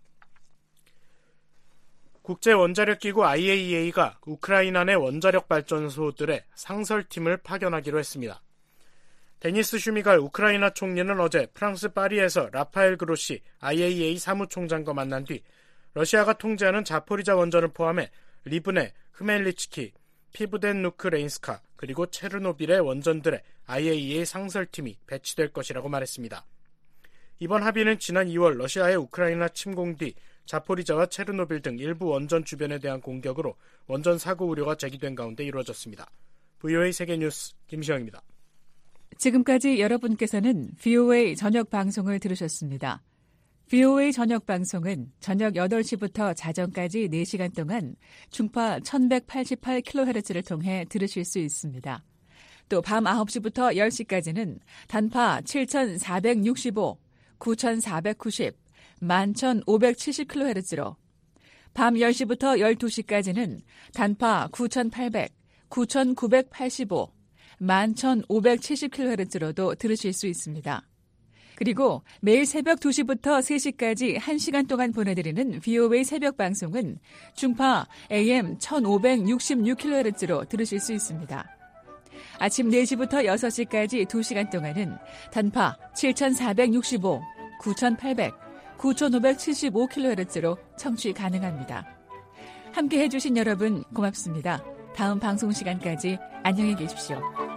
국제원자력기구 IAEA가 우크라이나 내 원자력 발전소들의 상설팀을 파견하기로 했습니다. 데니스 슈미갈 우크라이나 총리는 어제 프랑스 파리에서 라파엘 그로시 IAEA 사무총장과 만난 뒤 러시아가 통제하는 자포리자 원전을 포함해 리브네, 흐멜리츠키, 피브덴누크 레인스카 그리고 체르노빌의 원전들의 IAEA 상설팀이 배치될 것이라고 말했습니다. 이번 합의는 지난 2월 러시아의 우크라이나 침공 뒤 자포리자와 체르노빌 등 일부 원전 주변에 대한 공격으로 원전 사고 우려가 제기된 가운데 이루어졌습니다. VOA 세계뉴스 김시영입니다. 지금까지 여러분께서는 VOA 저녁 방송을 들으셨습니다. VOA 저녁 방송은 저녁 8시부터 자정까지 4시간 동안 중파 1188kHz를 통해 들으실 수 있습니다. 또 밤 9시부터 10시까지는 단파 7465, 9490, 11570kHz로 밤 10시부터 12시까지는 단파 9800, 9985, 11570kHz로도 들으실 수 있습니다. 그리고 매일 새벽 2시부터 3시까지 1시간 동안 보내드리는 VOA 새벽 방송은 중파 AM 1566kHz로 들으실 수 있습니다. 아침 4시부터 6시까지 2시간 동안은 단파 7465, 9800, 9,575kHz로 청취 가능합니다. 함께 해주신 여러분 고맙습니다. 다음 방송 시간까지 안녕히 계십시오.